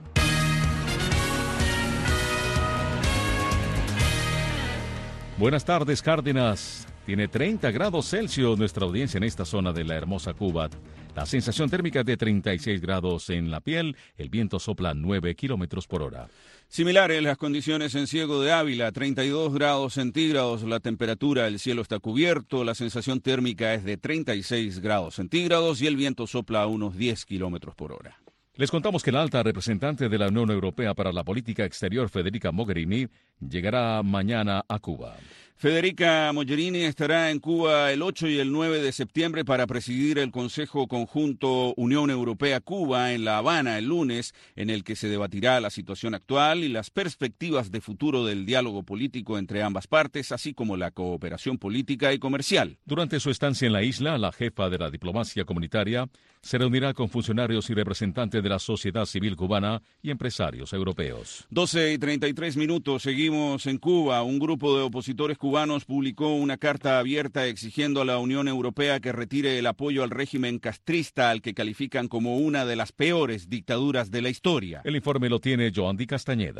Buenas tardes, Cárdenas. Tiene treinta grados Celsius nuestra audiencia en esta zona de la hermosa Cuba. La sensación térmica es de treinta y seis grados en la piel. El viento sopla nueve kilómetros por hora. Similares las condiciones en Ciego de Ávila, treinta y dos grados centígrados, la temperatura, el cielo está cubierto, la sensación térmica es de treinta y seis grados centígrados y el viento sopla a unos diez kilómetros por hora. Les contamos que la alta representante de la Unión Europea para la Política Exterior, Federica Mogherini, llegará mañana a Cuba. Federica Mogherini estará en Cuba el ocho y el nueve de septiembre para presidir el Consejo Conjunto Unión Europea-Cuba en La Habana el lunes, en el que se debatirá la situación actual y las perspectivas de futuro del diálogo político entre ambas partes, así como la cooperación política y comercial. Durante su estancia en la isla, la jefa de la diplomacia comunitaria se reunirá con funcionarios y representantes de la sociedad civil cubana y empresarios europeos. doce y treinta y tres minutos, seguimos en Cuba. Un grupo de opositores cubanos publicó una carta abierta exigiendo a la Unión Europea que retire el apoyo al régimen castrista, al que califican como una de las peores dictaduras de la historia. El informe lo tiene Joandy Castañeda.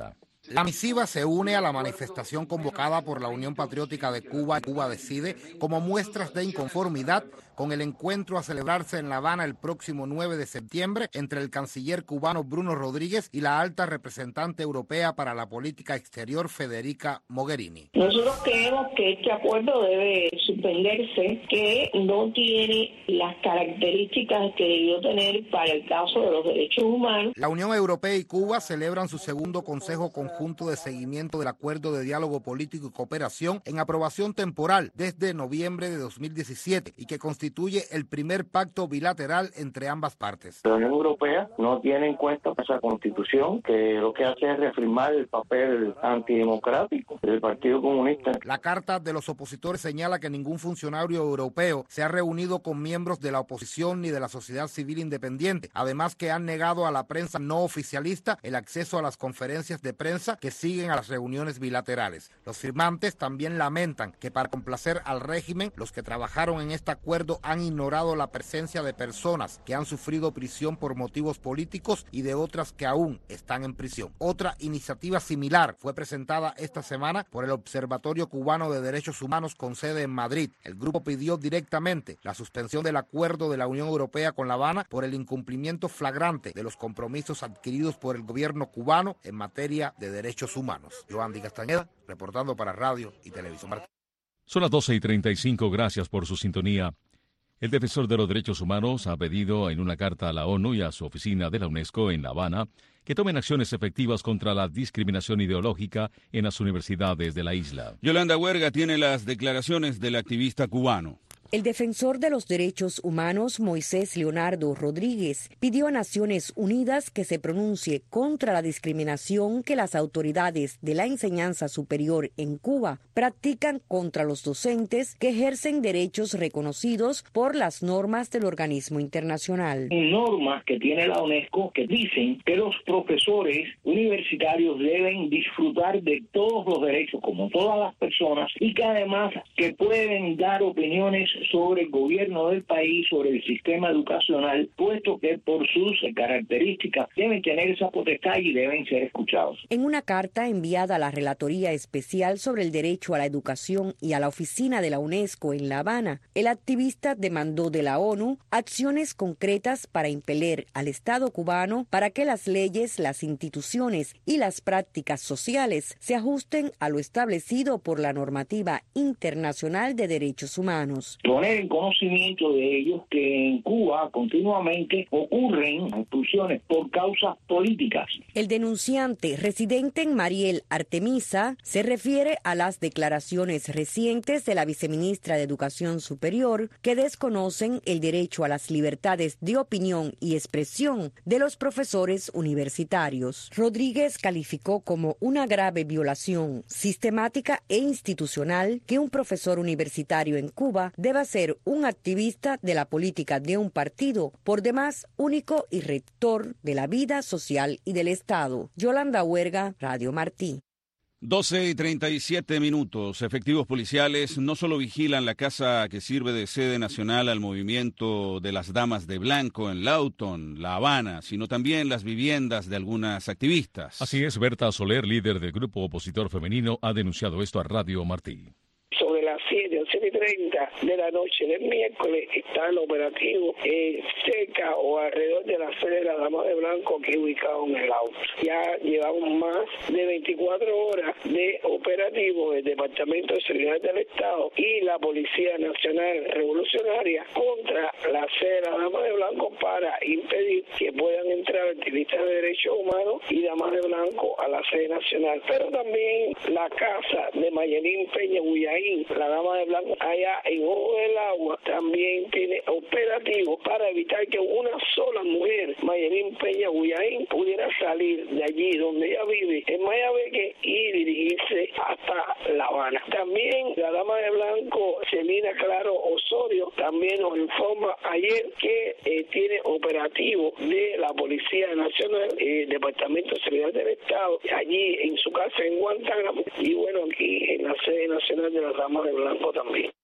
La misiva se une a la manifestación convocada por la Unión Patriótica de Cuba, Cuba Decide, como muestras de inconformidad con el encuentro a celebrarse en La Habana el próximo nueve de septiembre entre el canciller cubano Bruno Rodríguez y la alta representante europea para la política exterior Federica Mogherini. Nosotros creemos que este acuerdo debe suspenderse, que no tiene las características que debió tener para el caso de los derechos humanos. La Unión Europea y Cuba celebran su segundo Consejo Conjunto de Seguimiento del Acuerdo de Diálogo Político y Cooperación en aprobación temporal desde noviembre de dos mil diecisiete y que constituye el primer pacto bilateral entre ambas partes. La Unión Europea no tiene en cuenta esa constitución, que lo que hace es reafirmar el papel antidemocrático del Partido Comunista. La carta de los opositores señala que ningún funcionario europeo se ha reunido con miembros de la oposición ni de la sociedad civil independiente, además que han negado a la prensa no oficialista el acceso a las conferencias de prensa que siguen a las reuniones bilaterales. Los firmantes también lamentan que para complacer al régimen, los que trabajaron en este acuerdo han ignorado la presencia de personas que han sufrido prisión por motivos políticos y de otras que aún están en prisión. Otra iniciativa similar fue presentada esta semana por el Observatorio Cubano de Derechos Humanos con sede en Madrid. El grupo pidió directamente la suspensión del acuerdo de la Unión Europea con La Habana por el incumplimiento flagrante de los compromisos adquiridos por el gobierno cubano en materia de derechos humanos. Joandy Castañeda, reportando para Radio y Televisión Martí. Son las doce y treinta y cinco, gracias por su sintonía. El defensor de los derechos humanos ha pedido en una carta a la ONU y a su oficina de la UNESCO en La Habana que tomen acciones efectivas contra la discriminación ideológica en las universidades de la isla. Yolanda Huerga tiene las declaraciones del activista cubano. El defensor de los derechos humanos, Moisés Leonardo Rodríguez, pidió a Naciones Unidas que se pronuncie contra la discriminación que las autoridades de la enseñanza superior en Cuba practican contra los docentes que ejercen derechos reconocidos por las normas del organismo internacional. Normas que tiene la UNESCO que dicen que los profesores universitarios deben disfrutar de todos los derechos, como todas las personas, y que además que pueden dar opiniones sobre el gobierno del país, sobre el sistema educacional, puesto que por sus características deben tener esa potestad y deben ser escuchados. En una carta enviada a la Relatoría Especial sobre el Derecho a la Educación y a la Oficina de la UNESCO en La Habana, el activista demandó de la ONU acciones concretas para impeler al Estado cubano para que las leyes, las instituciones y las prácticas sociales se ajusten a lo establecido por la normativa internacional de derechos humanos. Poner en conocimiento de ellos que en Cuba continuamente ocurren expulsiones por causas políticas. El denunciante, residente en Mariel, Artemisa, se refiere a las declaraciones recientes de la viceministra de Educación Superior que desconocen el derecho a las libertades de opinión y expresión de los profesores universitarios. Rodríguez calificó como una grave violación sistemática e institucional que un profesor universitario en Cuba deba ser un activista de la política de un partido, por demás único y rector de la vida social y del Estado. Yolanda Huerga, Radio Martí. doce y treinta y siete minutos. Efectivos policiales no solo vigilan la casa que sirve de sede nacional al movimiento de las Damas de Blanco en Lawton, La Habana, sino también las viviendas de algunas activistas. Así es, Berta Soler, líder del grupo opositor femenino, ha denunciado esto a Radio Martí. Sobre las siete o siete y treinta de la noche del miércoles está el operativo eh, cerca o alrededor de la sede de la Dama de Blanco, que es ubicado en el auto. Ya llevamos más de veinticuatro horas de operativo del Departamento de Seguridad del Estado y la Policía Nacional Revolucionaria contra la sede de la Dama de Blanco para impedir que puedan entrar activistas de derechos humanos y Damas de Blanco a la sede nacional. Pero también la casa de Mayelín Peña Bullaín, la Dama de Blanco, allá en Ojo del Agua, también tiene operativos para evitar que una sola mujer, Mayelín Peña Bullaín, pudiera salir de allí donde ella vive, en Mayabeque, y dirigirse hasta La Habana. También la Dama de Blanco, Celina Claro Osorio, también nos informa ayer que eh, tiene operativo de la Policía Nacional, eh, Departamento de Seguridad del Estado, allí en su casa en Guantánamo, y bueno, aquí en la sede nacional de la Dama de Blanco también.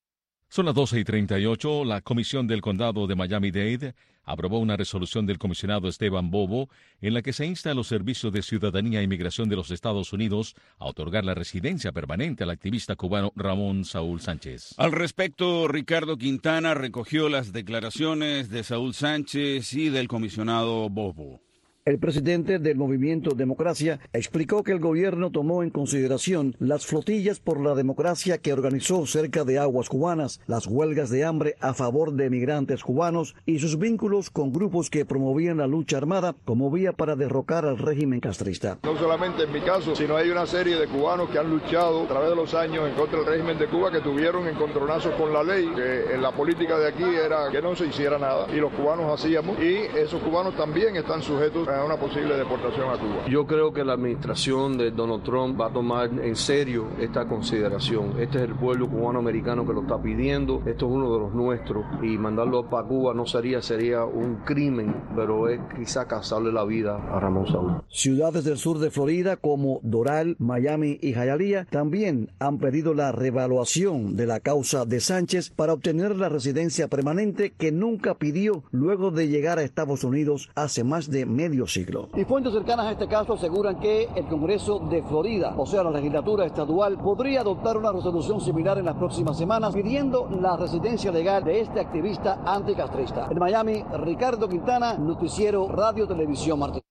Son las doce y treinta y ocho. La Comisión del Condado de Miami-Dade aprobó una resolución del comisionado Esteban Bobo en la que se insta a los servicios de ciudadanía e inmigración de los Estados Unidos a otorgar la residencia permanente al activista cubano Ramón Saúl Sánchez. Al respecto, Ricardo Quintana recogió las declaraciones de Saúl Sánchez y del comisionado Bobo. El presidente del Movimiento Democracia explicó que el gobierno tomó en consideración las flotillas por la democracia que organizó cerca de aguas cubanas, las huelgas de hambre a favor de migrantes cubanos y sus vínculos con grupos que promovían la lucha armada como vía para derrocar al régimen castrista. No solamente en mi caso, sino hay una serie de cubanos que han luchado a través de los años en contra del régimen de Cuba, que tuvieron encontronazos con la ley, que en la política de aquí era que no se hiciera nada y los cubanos hacíamos, y esos cubanos también están sujetos a una posible deportación a Cuba. Yo creo que la administración de Donald Trump va a tomar en serio esta consideración. Este es el pueblo cubano-americano que lo está pidiendo, esto es uno de los nuestros, y mandarlo para Cuba no sería, sería un crimen, pero es quizá causarle la vida a Ramón Saúl. Ciudades del sur de Florida como Doral, Miami y Hialeah también han pedido la reevaluación de la causa de Sánchez para obtener la residencia permanente que nunca pidió luego de llegar a Estados Unidos hace más de medio siglo. Y fuentes cercanas a este caso aseguran que el Congreso de Florida, o sea la legislatura estadual, podría adoptar una resolución similar en las próximas semanas pidiendo la residencia legal de este activista anticastrista. En Miami, Ricardo Quintana, Noticiero Radio Televisión Martín.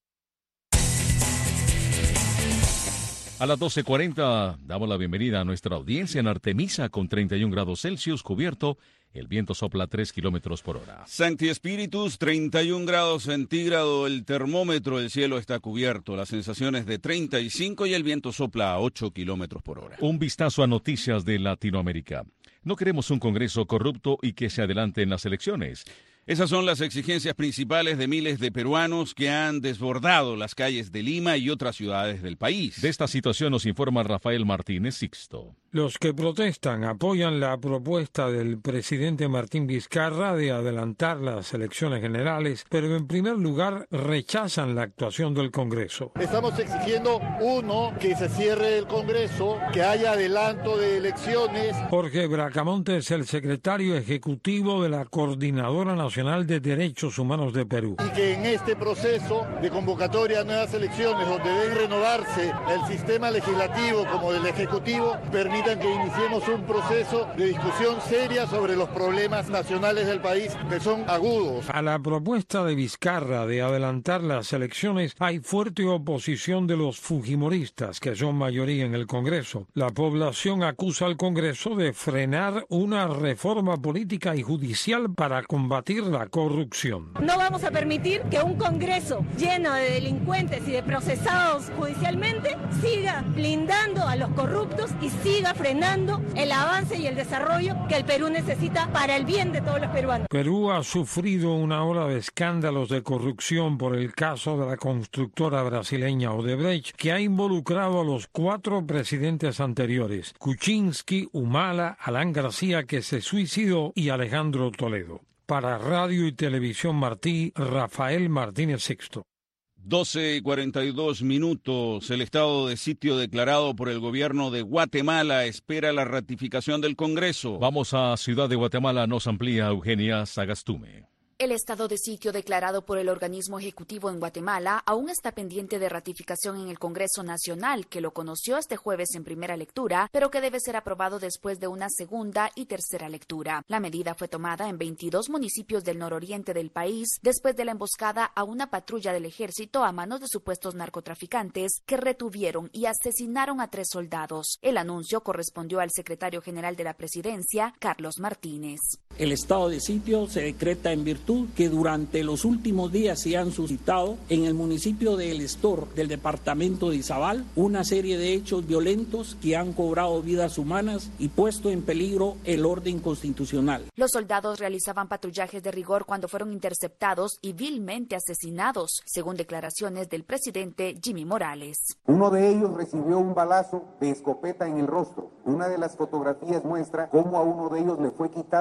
A las doce cuarenta damos la bienvenida a nuestra audiencia en Artemisa con treinta y un grados Celsius cubierto. El viento sopla tres kilómetros por hora. Sancti Spiritus, treinta y un grados centígrados, el termómetro, el cielo está cubierto, las sensaciones de treinta y cinco y el viento sopla a ocho kilómetros por hora. Un vistazo a noticias de Latinoamérica. No queremos un Congreso corrupto y que se adelante en las elecciones. Esas son las exigencias principales de miles de peruanos que han desbordado las calles de Lima y otras ciudades del país. De esta situación nos informa Rafael Martínez Sixto. Los que protestan apoyan la propuesta del presidente Martín Vizcarra de adelantar las elecciones generales, pero en primer lugar rechazan la actuación del Congreso. Estamos exigiendo, uno, que se cierre el Congreso, que haya adelanto de elecciones. Jorge Bracamonte es el secretario ejecutivo de la Coordinadora Nacional de Derechos Humanos de Perú. Y que en este proceso de convocatoria a nuevas elecciones, donde deben renovarse el sistema legislativo como del ejecutivo, permitan que iniciemos un proceso de discusión seria sobre los problemas nacionales del país que son agudos. A la propuesta de Vizcarra de adelantar las elecciones hay fuerte oposición de los fujimoristas, que son mayoría en el Congreso. La población acusa al Congreso de frenar una reforma política y judicial para combatir la corrupción. No vamos a permitir que un Congreso lleno de delincuentes y de procesados judicialmente siga blindando a los corruptos y siga frenando el avance y el desarrollo que el Perú necesita para el bien de todos los peruanos. Perú ha sufrido una ola de escándalos de corrupción por el caso de la constructora brasileña Odebrecht, que ha involucrado a los cuatro presidentes anteriores: Kuczynski, Humala, Alan García, que se suicidó, y Alejandro Toledo. Para Radio y Televisión Martí, Rafael Martínez Sixto. doce y cuarenta y dos minutos. El estado de sitio declarado por el gobierno de Guatemala espera la ratificación del Congreso. Vamos a Ciudad de Guatemala, nos amplía Eugenia Sagastume. El estado de sitio declarado por el organismo ejecutivo en Guatemala aún está pendiente de ratificación en el Congreso Nacional, que lo conoció este jueves en primera lectura, pero que debe ser aprobado después de una segunda y tercera lectura. La medida fue tomada en veintidós municipios del nororiente del país después de la emboscada a una patrulla del ejército a manos de supuestos narcotraficantes que retuvieron y asesinaron a tres soldados. El anuncio correspondió al secretario general de la Presidencia, Carlos Martínez. El estado de sitio se decreta en virtud que durante los últimos días se han suscitado en el municipio de El Estor del departamento de Izabal una serie de hechos violentos que han cobrado vidas humanas y puesto en peligro el orden constitucional. Los soldados realizaban patrullajes de rigor cuando fueron interceptados y vilmente asesinados, según declaraciones del presidente Jimmy Morales. Uno de ellos recibió un balazo de escopeta en el rostro. Una de las fotografías muestra cómo a uno de ellos le fue quitada su cabeza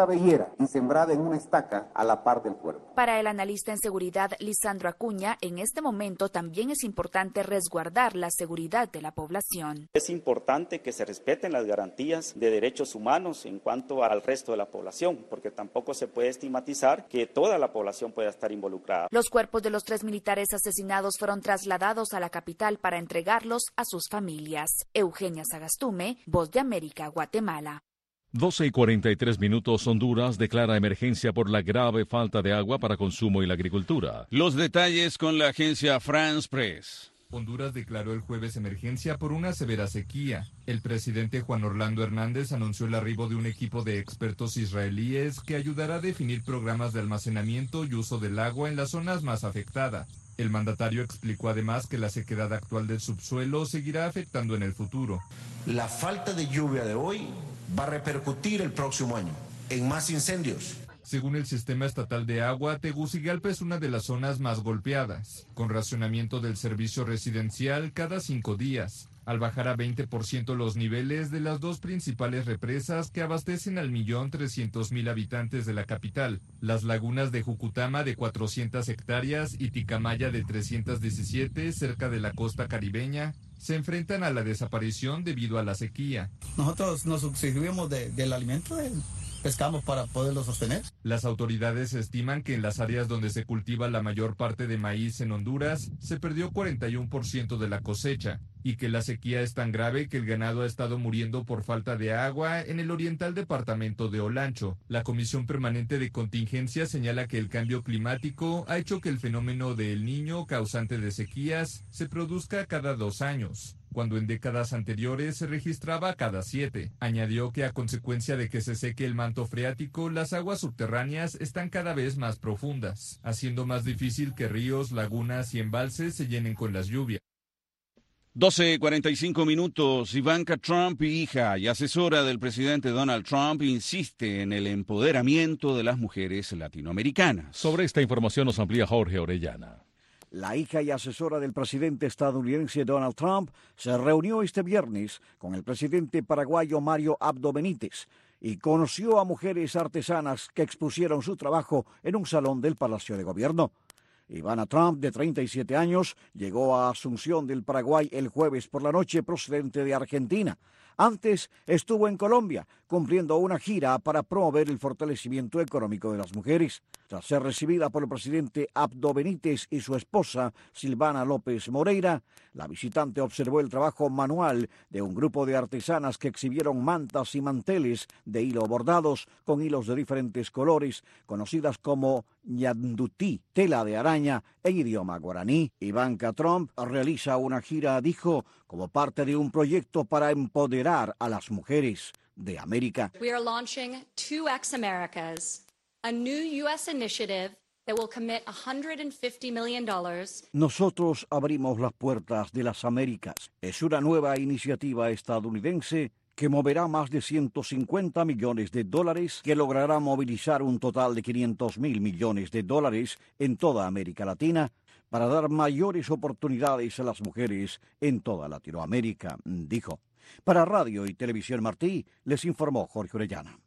cabellera y sembrada en una estaca a la par del cuerpo. Para el analista en seguridad Lisandro Acuña, en este momento también es importante resguardar la seguridad de la población. Es importante que se respeten las garantías de derechos humanos en cuanto al resto de la población, porque tampoco se puede estigmatizar que toda la población pueda estar involucrada. Los cuerpos de los tres militares asesinados fueron trasladados a la capital para entregarlos a sus familias. Eugenia Sagastume, Voz de América, Guatemala. doce y cuarenta y tres minutos. Honduras declara emergencia por la grave falta de agua para consumo y la agricultura. Los detalles con la agencia France Press. Honduras declaró el jueves emergencia por una severa sequía. El presidente Juan Orlando Hernández anunció el arribo de un equipo de expertos israelíes que ayudará a definir programas de almacenamiento y uso del agua en las zonas más afectadas. El mandatario explicó además que la sequedad actual del subsuelo seguirá afectando en el futuro. La falta de lluvia de hoy va a repercutir el próximo año en más incendios. Según el Sistema Estatal de Agua, Tegucigalpa es una de las zonas más golpeadas, con racionamiento del servicio residencial cada cinco días, al bajar a veinte por ciento los niveles de las dos principales represas que abastecen al millón trescientos mil habitantes de la capital, las lagunas de Jucutama de cuatrocientas hectáreas y Ticamaya de trescientas diecisiete cerca de la costa caribeña, se enfrentan a la desaparición debido a la sequía. Nosotros nos subsistimos de, del alimento del... pescamos para poderlo sostener. Las autoridades estiman que en las áreas donde se cultiva la mayor parte de maíz en Honduras se perdió cuarenta y uno por ciento de la cosecha y que la sequía es tan grave que el ganado ha estado muriendo por falta de agua en el oriental departamento de Olancho. La Comisión Permanente de Contingencia señala que el cambio climático ha hecho que el fenómeno de El Niño, causante de sequías, se produzca cada dos años, cuando en décadas anteriores se registraba cada siete. Añadió que a consecuencia de que se seque el manto freático, las aguas subterráneas están cada vez más profundas, haciendo más difícil que ríos, lagunas y embalses se llenen con las lluvias. doce cuarenta y cinco minutos. Ivanka Trump, hija y asesora del presidente Donald Trump, insiste en el empoderamiento de las mujeres latinoamericanas. Sobre esta información nos amplía Jorge Orellana. La hija y asesora del presidente estadounidense Donald Trump se reunió este viernes con el presidente paraguayo Mario Abdo Benítez y conoció a mujeres artesanas que expusieron su trabajo en un salón del Palacio de Gobierno. Ivana Trump, de treinta y siete años, llegó a Asunción del Paraguay el jueves por la noche procedente de Argentina. Antes estuvo en Colombia, cumpliendo una gira para promover el fortalecimiento económico de las mujeres. Tras ser recibida por el presidente Abdo Benítez y su esposa, Silvana López Moreira, la visitante observó el trabajo manual de un grupo de artesanas que exhibieron mantas y manteles de hilo bordados con hilos de diferentes colores, conocidas como ñandutí, tela de araña en idioma guaraní. Ivanka Trump realiza una gira, dijo, como parte de un proyecto para empoderar a las mujeres de América. We are launching two X Americas, a new U S initiative that will commit one hundred fifty million dollars. Nosotros abrimos las puertas de las Américas. Es una nueva iniciativa estadounidense que moverá más de ciento cincuenta millones de dólares, que logrará movilizar un total de quinientos mil millones de dólares en toda América Latina para dar mayores oportunidades a las mujeres en toda Latinoamérica, dijo. Para Radio y Televisión Martí, les informó Jorge Orellana.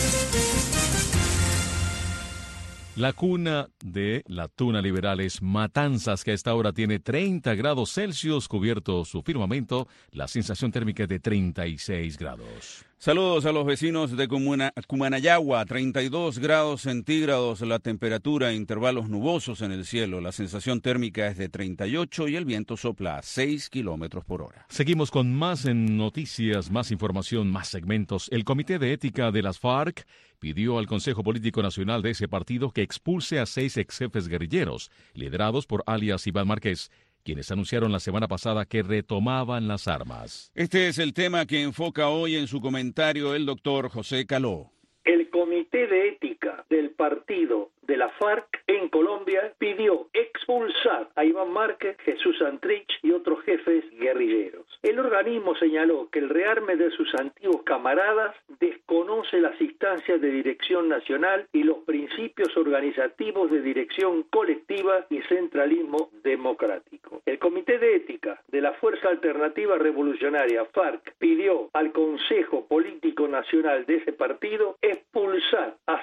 La cuna de la tuna liberal es Matanzas, que a esta hora tiene treinta grados Celsius, cubierto su firmamento, la sensación térmica es de treinta y seis grados. Saludos a los vecinos de Cumana, Cumanayagua, treinta y dos grados centígrados, la temperatura, intervalos nubosos en el cielo, la sensación térmica es de treinta y ocho y el viento sopla a seis kilómetros por hora. Seguimos con más en noticias, más información, más segmentos. El Comité de Ética de las FARC pidió al Consejo Político Nacional de ese partido que expulse a seis ex jefes guerrilleros, liderados por alias Iván Márquez, quienes anunciaron la semana pasada que retomaban las armas. Este es el tema que enfoca hoy en su comentario el doctor José Caló. El Comité de Ética del Partido de la FARC en Colombia pidió expulsar a Iván Márquez, Jesús Santrich y otros jefes guerrilleros. El organismo señaló que el rearme de sus antiguos camaradas desconoce las instancias de dirección nacional y los principios organizativos de dirección colectiva y centralismo democrático. El Comité de Ética de la Fuerza Alternativa Revolucionaria FARC pidió al Consejo Político Nacional de ese partido expulsar a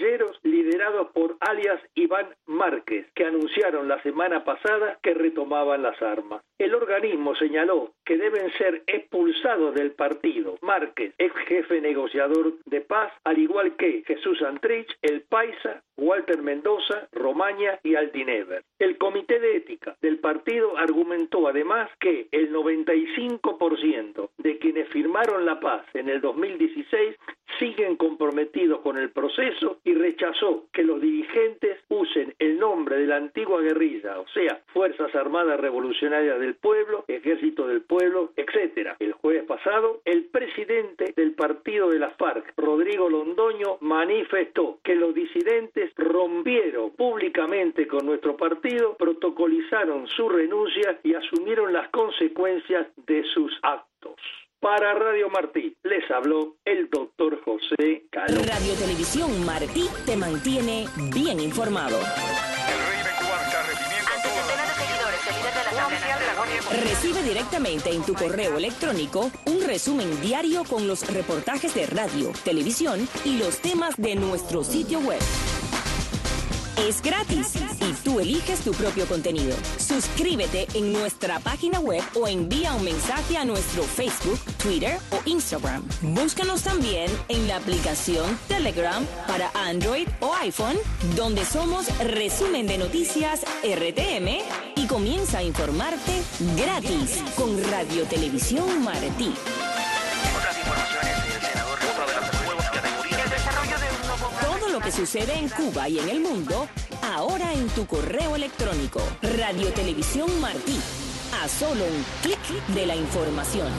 guerrilleros liderados por alias Iván Márquez, que anunciaron la semana pasada que retomaban las armas. El organismo señaló que deben ser expulsados del partido Márquez, ex jefe negociador de paz, al igual que Jesús Antrich, El Paisa, Walter Mendoza, Romaña y Aldinever. El Comité de Ética del partido argumentó además que el noventa y cinco por ciento de quienes firmaron la paz en el dos mil dieciséis siguen comprometidos con el proceso y rechazó que los dirigentes usen el nombre de la antigua guerrilla, o sea, Fuerzas Armadas Revolucionarias del Pueblo, Ejército del Pueblo, etcétera. El jueves pasado, el presidente del partido de la FARC, Rodrigo Londoño, manifestó que los disidentes rompieron públicamente con nuestro partido, protocolizaron su renuncia y asumieron las consecuencias de sus actos. Para Radio Martí, les habló el doctor José Caló. Radio Televisión Martí te mantiene bien informado. Recibe directamente en tu correo electrónico un resumen diario con los reportajes de radio, televisión y los temas de nuestro sitio web. Es gratis y tú eliges tu propio contenido. Suscríbete en nuestra página web o envía un mensaje a nuestro Facebook, Twitter o Instagram. Búscanos también en la aplicación Telegram para Android o iPhone, donde somos Resumen de Noticias R T M, y comienza a informarte gratis con Radio Televisión Martí. Todo lo que sucede en Cuba y en el mundo, ahora en tu correo electrónico. Radio Televisión Martí. A solo un clic de la información.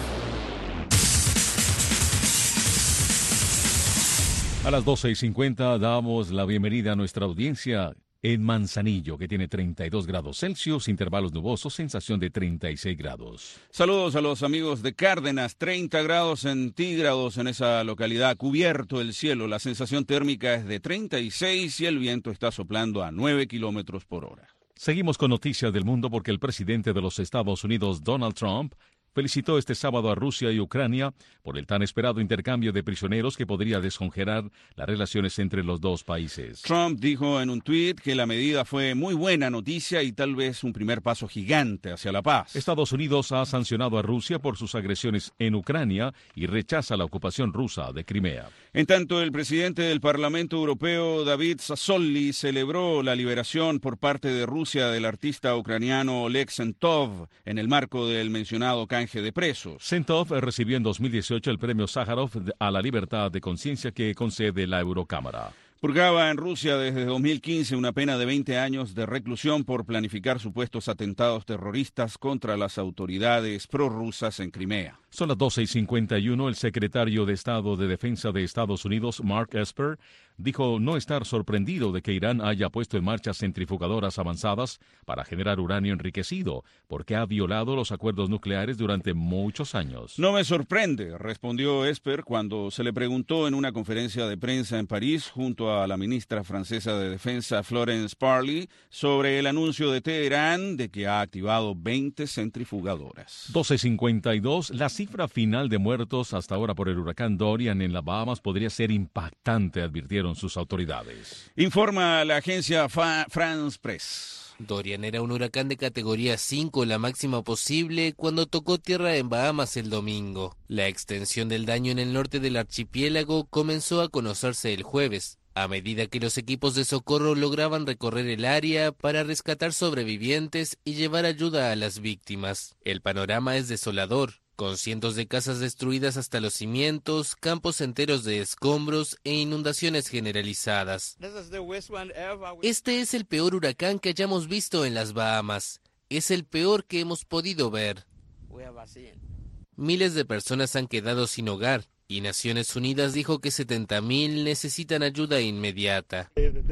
A las doce y cincuenta damos la bienvenida a nuestra audiencia en Manzanillo, que tiene treinta y dos grados Celsius, intervalos nubosos, sensación de treinta y seis grados. Saludos a los amigos de Cárdenas, treinta grados centígrados en esa localidad, cubierto el cielo, la sensación térmica es de treinta y seis y el viento está soplando a nueve kilómetros por hora. Seguimos con noticias del mundo porque el presidente de los Estados Unidos, Donald Trump, felicitó este sábado a Rusia y Ucrania por el tan esperado intercambio de prisioneros que podría descongelar las relaciones entre los dos países. Trump dijo en un tuit que la medida fue muy buena noticia y tal vez un primer paso gigante hacia la paz. Estados Unidos ha sancionado a Rusia por sus agresiones en Ucrania y rechaza la ocupación rusa de Crimea. En tanto, el presidente del Parlamento Europeo, David Sassoli, celebró la liberación por parte de Rusia del artista ucraniano Oleg Sentsov en el marco del mencionado canje de presos. Sentsov recibió en dos mil dieciocho el premio Sájarov a la libertad de conciencia que concede la Eurocámara. Purgaba en Rusia desde dos mil quince una pena de veinte años de reclusión por planificar supuestos atentados terroristas contra las autoridades prorrusas en Crimea. Son las doce y cincuenta y uno. El secretario de Estado de Defensa de Estados Unidos, Mark Esper, dijo no estar sorprendido de que Irán haya puesto en marcha centrifugadoras avanzadas para generar uranio enriquecido, porque ha violado los acuerdos nucleares durante muchos años. No me sorprende, respondió Esper cuando se le preguntó en una conferencia de prensa en París junto a la ministra francesa de Defensa, Florence Parly, sobre el anuncio de Teherán de que ha activado veinte centrifugadoras. doce cincuenta y dos. La cifra final de muertos hasta ahora por el huracán Dorian en las Bahamas podría ser impactante, advirtieron sus autoridades. Informa la agencia Fa- France Press. Dorian era un huracán de categoría cinco, la máxima posible, cuando tocó tierra en Bahamas el domingo. La extensión del daño en el norte del archipiélago comenzó a conocerse el jueves, a medida que los equipos de socorro lograban recorrer el área para rescatar sobrevivientes y llevar ayuda a las víctimas. El panorama es desolador, con cientos de casas destruidas hasta los cimientos, campos enteros de escombros e inundaciones generalizadas. Este es el peor huracán que hayamos visto en las Bahamas. Es el peor que hemos podido ver. Miles de personas han quedado sin hogar y Naciones Unidas dijo que setenta mil necesitan ayuda inmediata.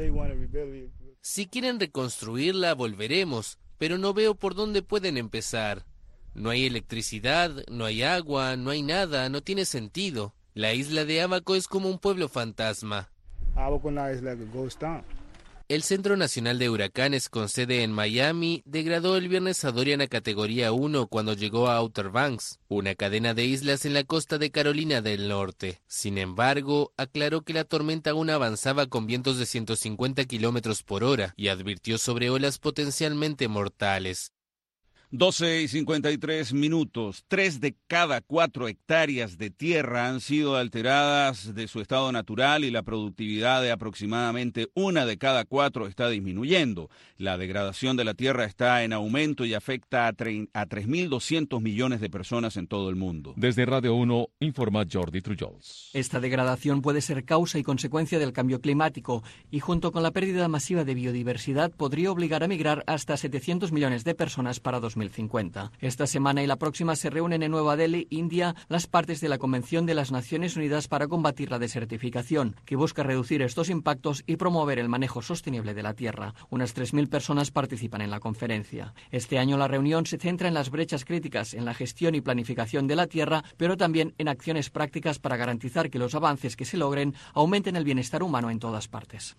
Si quieren reconstruirla, volveremos, pero no veo por dónde pueden empezar. No hay electricidad, no hay agua, no hay nada, no tiene sentido. La isla de Abaco es como un pueblo fantasma. El Centro Nacional de Huracanes, con sede en Miami, degradó el viernes a Dorian a categoría uno cuando llegó a Outer Banks, una cadena de islas en la costa de Carolina del Norte. Sin embargo, aclaró que la tormenta aún avanzaba con vientos de ciento cincuenta kilómetros por hora y advirtió sobre olas potencialmente mortales. doce y cincuenta y tres minutos. Tres de cada cuatro hectáreas de tierra han sido alteradas de su estado natural y la productividad de aproximadamente una de cada cuatro está disminuyendo. La degradación de la tierra está en aumento y afecta a, a tres mil doscientos millones de personas en todo el mundo. Desde Radio uno, informa Jordi Trujols. Esta degradación puede ser causa y consecuencia del cambio climático y junto con la pérdida masiva de biodiversidad podría obligar a migrar hasta setecientos millones de personas para dos mil cincuenta. Esta semana y la próxima se reúnen en Nueva Delhi, India, las partes de la Convención de las Naciones Unidas para combatir la desertificación, que busca reducir estos impactos y promover el manejo sostenible de la tierra. Unas tres mil personas participan en la conferencia. Este año la reunión se centra en las brechas críticas en la gestión y planificación de la tierra, pero también en acciones prácticas para garantizar que los avances que se logren aumenten el bienestar humano en todas partes.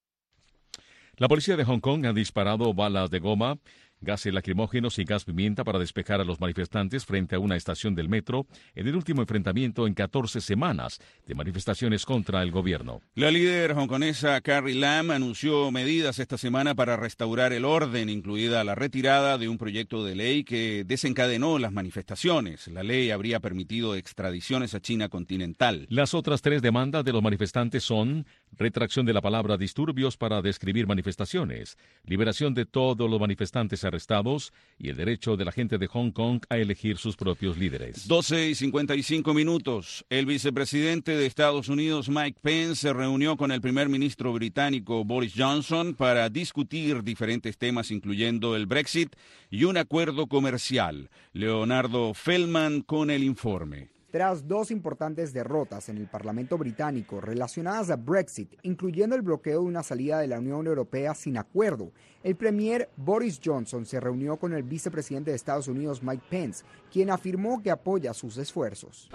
La policía de Hong Kong ha disparado balas de goma, gases lacrimógenos y gas pimienta para despejar a los manifestantes frente a una estación del metro en el último enfrentamiento en catorce semanas de manifestaciones contra el gobierno. La líder hongkonesa Carrie Lam anunció medidas esta semana para restaurar el orden, incluida la retirada de un proyecto de ley que desencadenó las manifestaciones. La ley habría permitido extradiciones a China continental. Las otras tres demandas de los manifestantes son retracción de la palabra disturbios para describir manifestaciones, liberación de todos los manifestantes arrestados y el derecho de la gente de Hong Kong a elegir sus propios líderes. doce y cincuenta y cinco minutos. El vicepresidente de Estados Unidos, Mike Pence, se reunió con el primer ministro británico Boris Johnson para discutir diferentes temas, incluyendo el Brexit y un acuerdo comercial. Leonardo Feldman con el informe. Tras dos importantes derrotas en el Parlamento británico relacionadas a Brexit, incluyendo el bloqueo de una salida de la Unión Europea sin acuerdo, el premier Boris Johnson se reunió con el vicepresidente de Estados Unidos, Mike Pence, quien afirmó que apoya sus esfuerzos.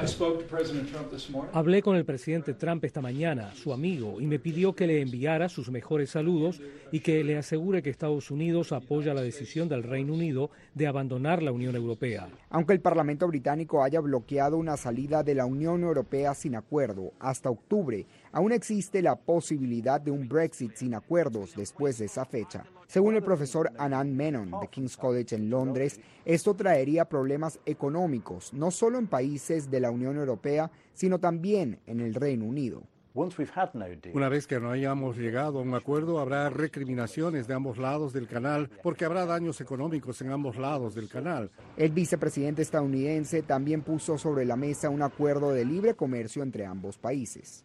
Hablé con el presidente Trump esta mañana, su amigo, y me pidió que le enviara sus mejores saludos y que le asegure que Estados Unidos apoya la decisión del Reino Unido de abandonar la Unión Europea. Aunque el Parlamento británico haya bloqueado una salida de la Unión Europea sin acuerdo hasta octubre, aún existe la posibilidad de un Brexit sin acuerdos después de esa fecha. Según el profesor Anand Menon de King's College en Londres, esto traería problemas económicos, no solo en países de la Unión Europea, sino también en el Reino Unido. Una vez que no hayamos llegado a un acuerdo, habrá recriminaciones de ambos lados del canal, porque habrá daños económicos en ambos lados del canal. El vicepresidente estadounidense también puso sobre la mesa un acuerdo de libre comercio entre ambos países.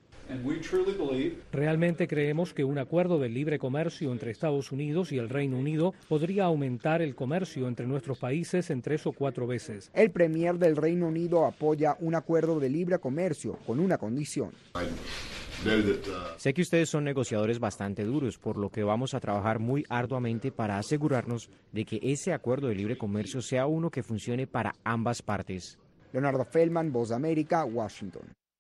Realmente creemos que un acuerdo de libre comercio entre Estados Unidos y el Reino Unido podría aumentar el comercio entre nuestros países en tres o cuatro veces. El premier del Reino Unido apoya un acuerdo de libre comercio con una condición. Sé que ustedes son negociadores bastante duros, por lo que vamos a trabajar muy arduamente para asegurarnos de que ese acuerdo de libre comercio sea uno que funcione para ambas partes. Leonardo Feldman, Voz de América, Washington.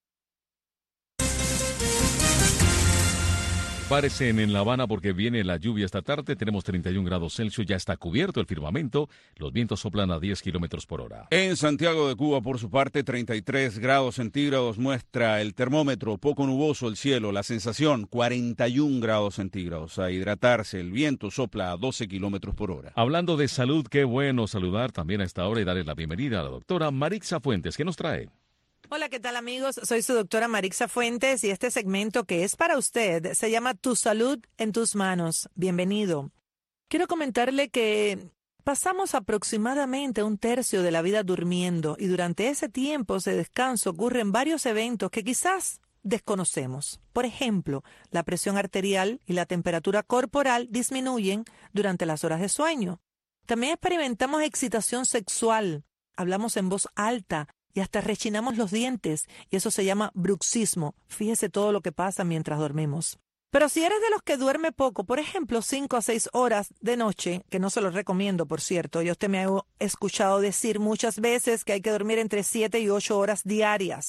Parecen en La Habana porque viene la lluvia esta tarde. Tenemos treinta y un grados Celsius, ya está cubierto el firmamento. Los vientos soplan a diez kilómetros por hora. En Santiago de Cuba, por su parte, treinta y tres grados centígrados muestra el termómetro. Poco nuboso el cielo, la sensación cuarenta y un grados centígrados. A hidratarse, el viento sopla a doce kilómetros por hora. Hablando de salud, qué bueno saludar también a esta hora y darle la bienvenida a la doctora Marixa Fuentes. ¿Qué nos trae? Hola, ¿qué tal amigos? Soy su doctora Marixa Fuentes y este segmento que es para usted se llama Tu salud en tus manos. Bienvenido. Quiero comentarle que pasamos aproximadamente un tercio de la vida durmiendo y durante ese tiempo de descanso ocurren varios eventos que quizás desconocemos. Por ejemplo, la presión arterial y la temperatura corporal disminuyen durante las horas de sueño. También experimentamos excitación sexual, hablamos en voz alta, y hasta rechinamos los dientes, y eso se llama bruxismo. Fíjese todo lo que pasa mientras dormimos. Pero si eres de los que duerme poco, por ejemplo, cinco a seis horas de noche, que no se los recomiendo, por cierto, y usted me ha escuchado decir muchas veces que hay que dormir entre siete y ocho horas diarias.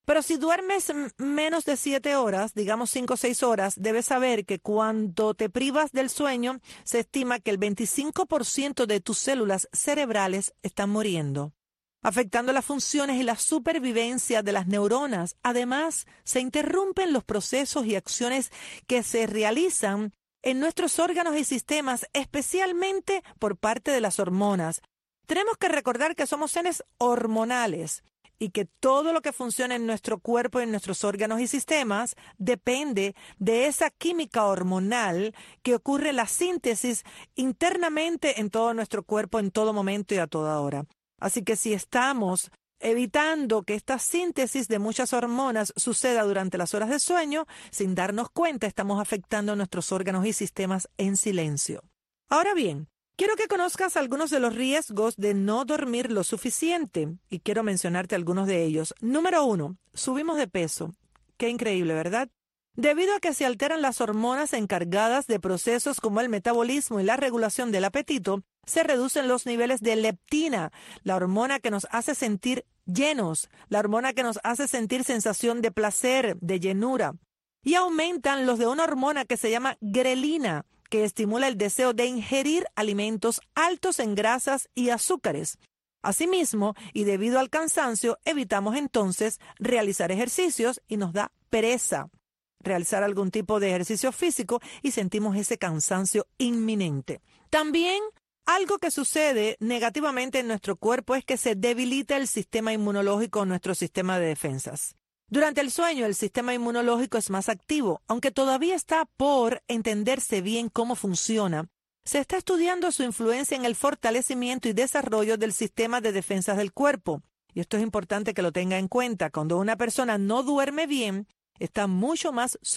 Pero si duermes menos de siete horas, digamos cinco o seis horas, debes saber que cuando te privas del sueño, se estima que el veinticinco por ciento de tus células cerebrales están muriendo, afectando las funciones y la supervivencia de las neuronas. Además, se interrumpen los procesos y acciones que se realizan en nuestros órganos y sistemas, especialmente por parte de las hormonas. Tenemos que recordar que somos seres hormonales y que todo lo que funciona en nuestro cuerpo y en nuestros órganos y sistemas depende de esa química hormonal que ocurre la síntesis internamente en todo nuestro cuerpo en todo momento y a toda hora. Así que si estamos evitando que esta síntesis de muchas hormonas suceda durante las horas de sueño, sin darnos cuenta estamos afectando nuestros órganos y sistemas en silencio. Ahora bien, quiero que conozcas algunos de los riesgos de no dormir lo suficiente y quiero mencionarte algunos de ellos. Número uno, subimos de peso. Qué increíble, ¿verdad? Debido a que se alteran las hormonas encargadas de procesos como el metabolismo y la regulación del apetito, se reducen los niveles de leptina, la hormona que nos hace sentir llenos, la hormona que nos hace sentir sensación de placer, de llenura, y aumentan los de una hormona que se llama grelina, que estimula el deseo de ingerir alimentos altos en grasas y azúcares. Asimismo, y debido al cansancio, evitamos entonces realizar ejercicios y nos da pereza realizar algún tipo de ejercicio físico y sentimos ese cansancio inminente. También, algo que sucede negativamente en nuestro cuerpo es que se debilita el sistema inmunológico, nuestro sistema de defensas. Durante el sueño, el sistema inmunológico es más activo, aunque todavía está por entenderse bien cómo funciona. Se está estudiando su influencia en el fortalecimiento y desarrollo del sistema de defensas del cuerpo. Y esto es importante que lo tenga en cuenta. Cuando una persona no duerme bien, está mucho más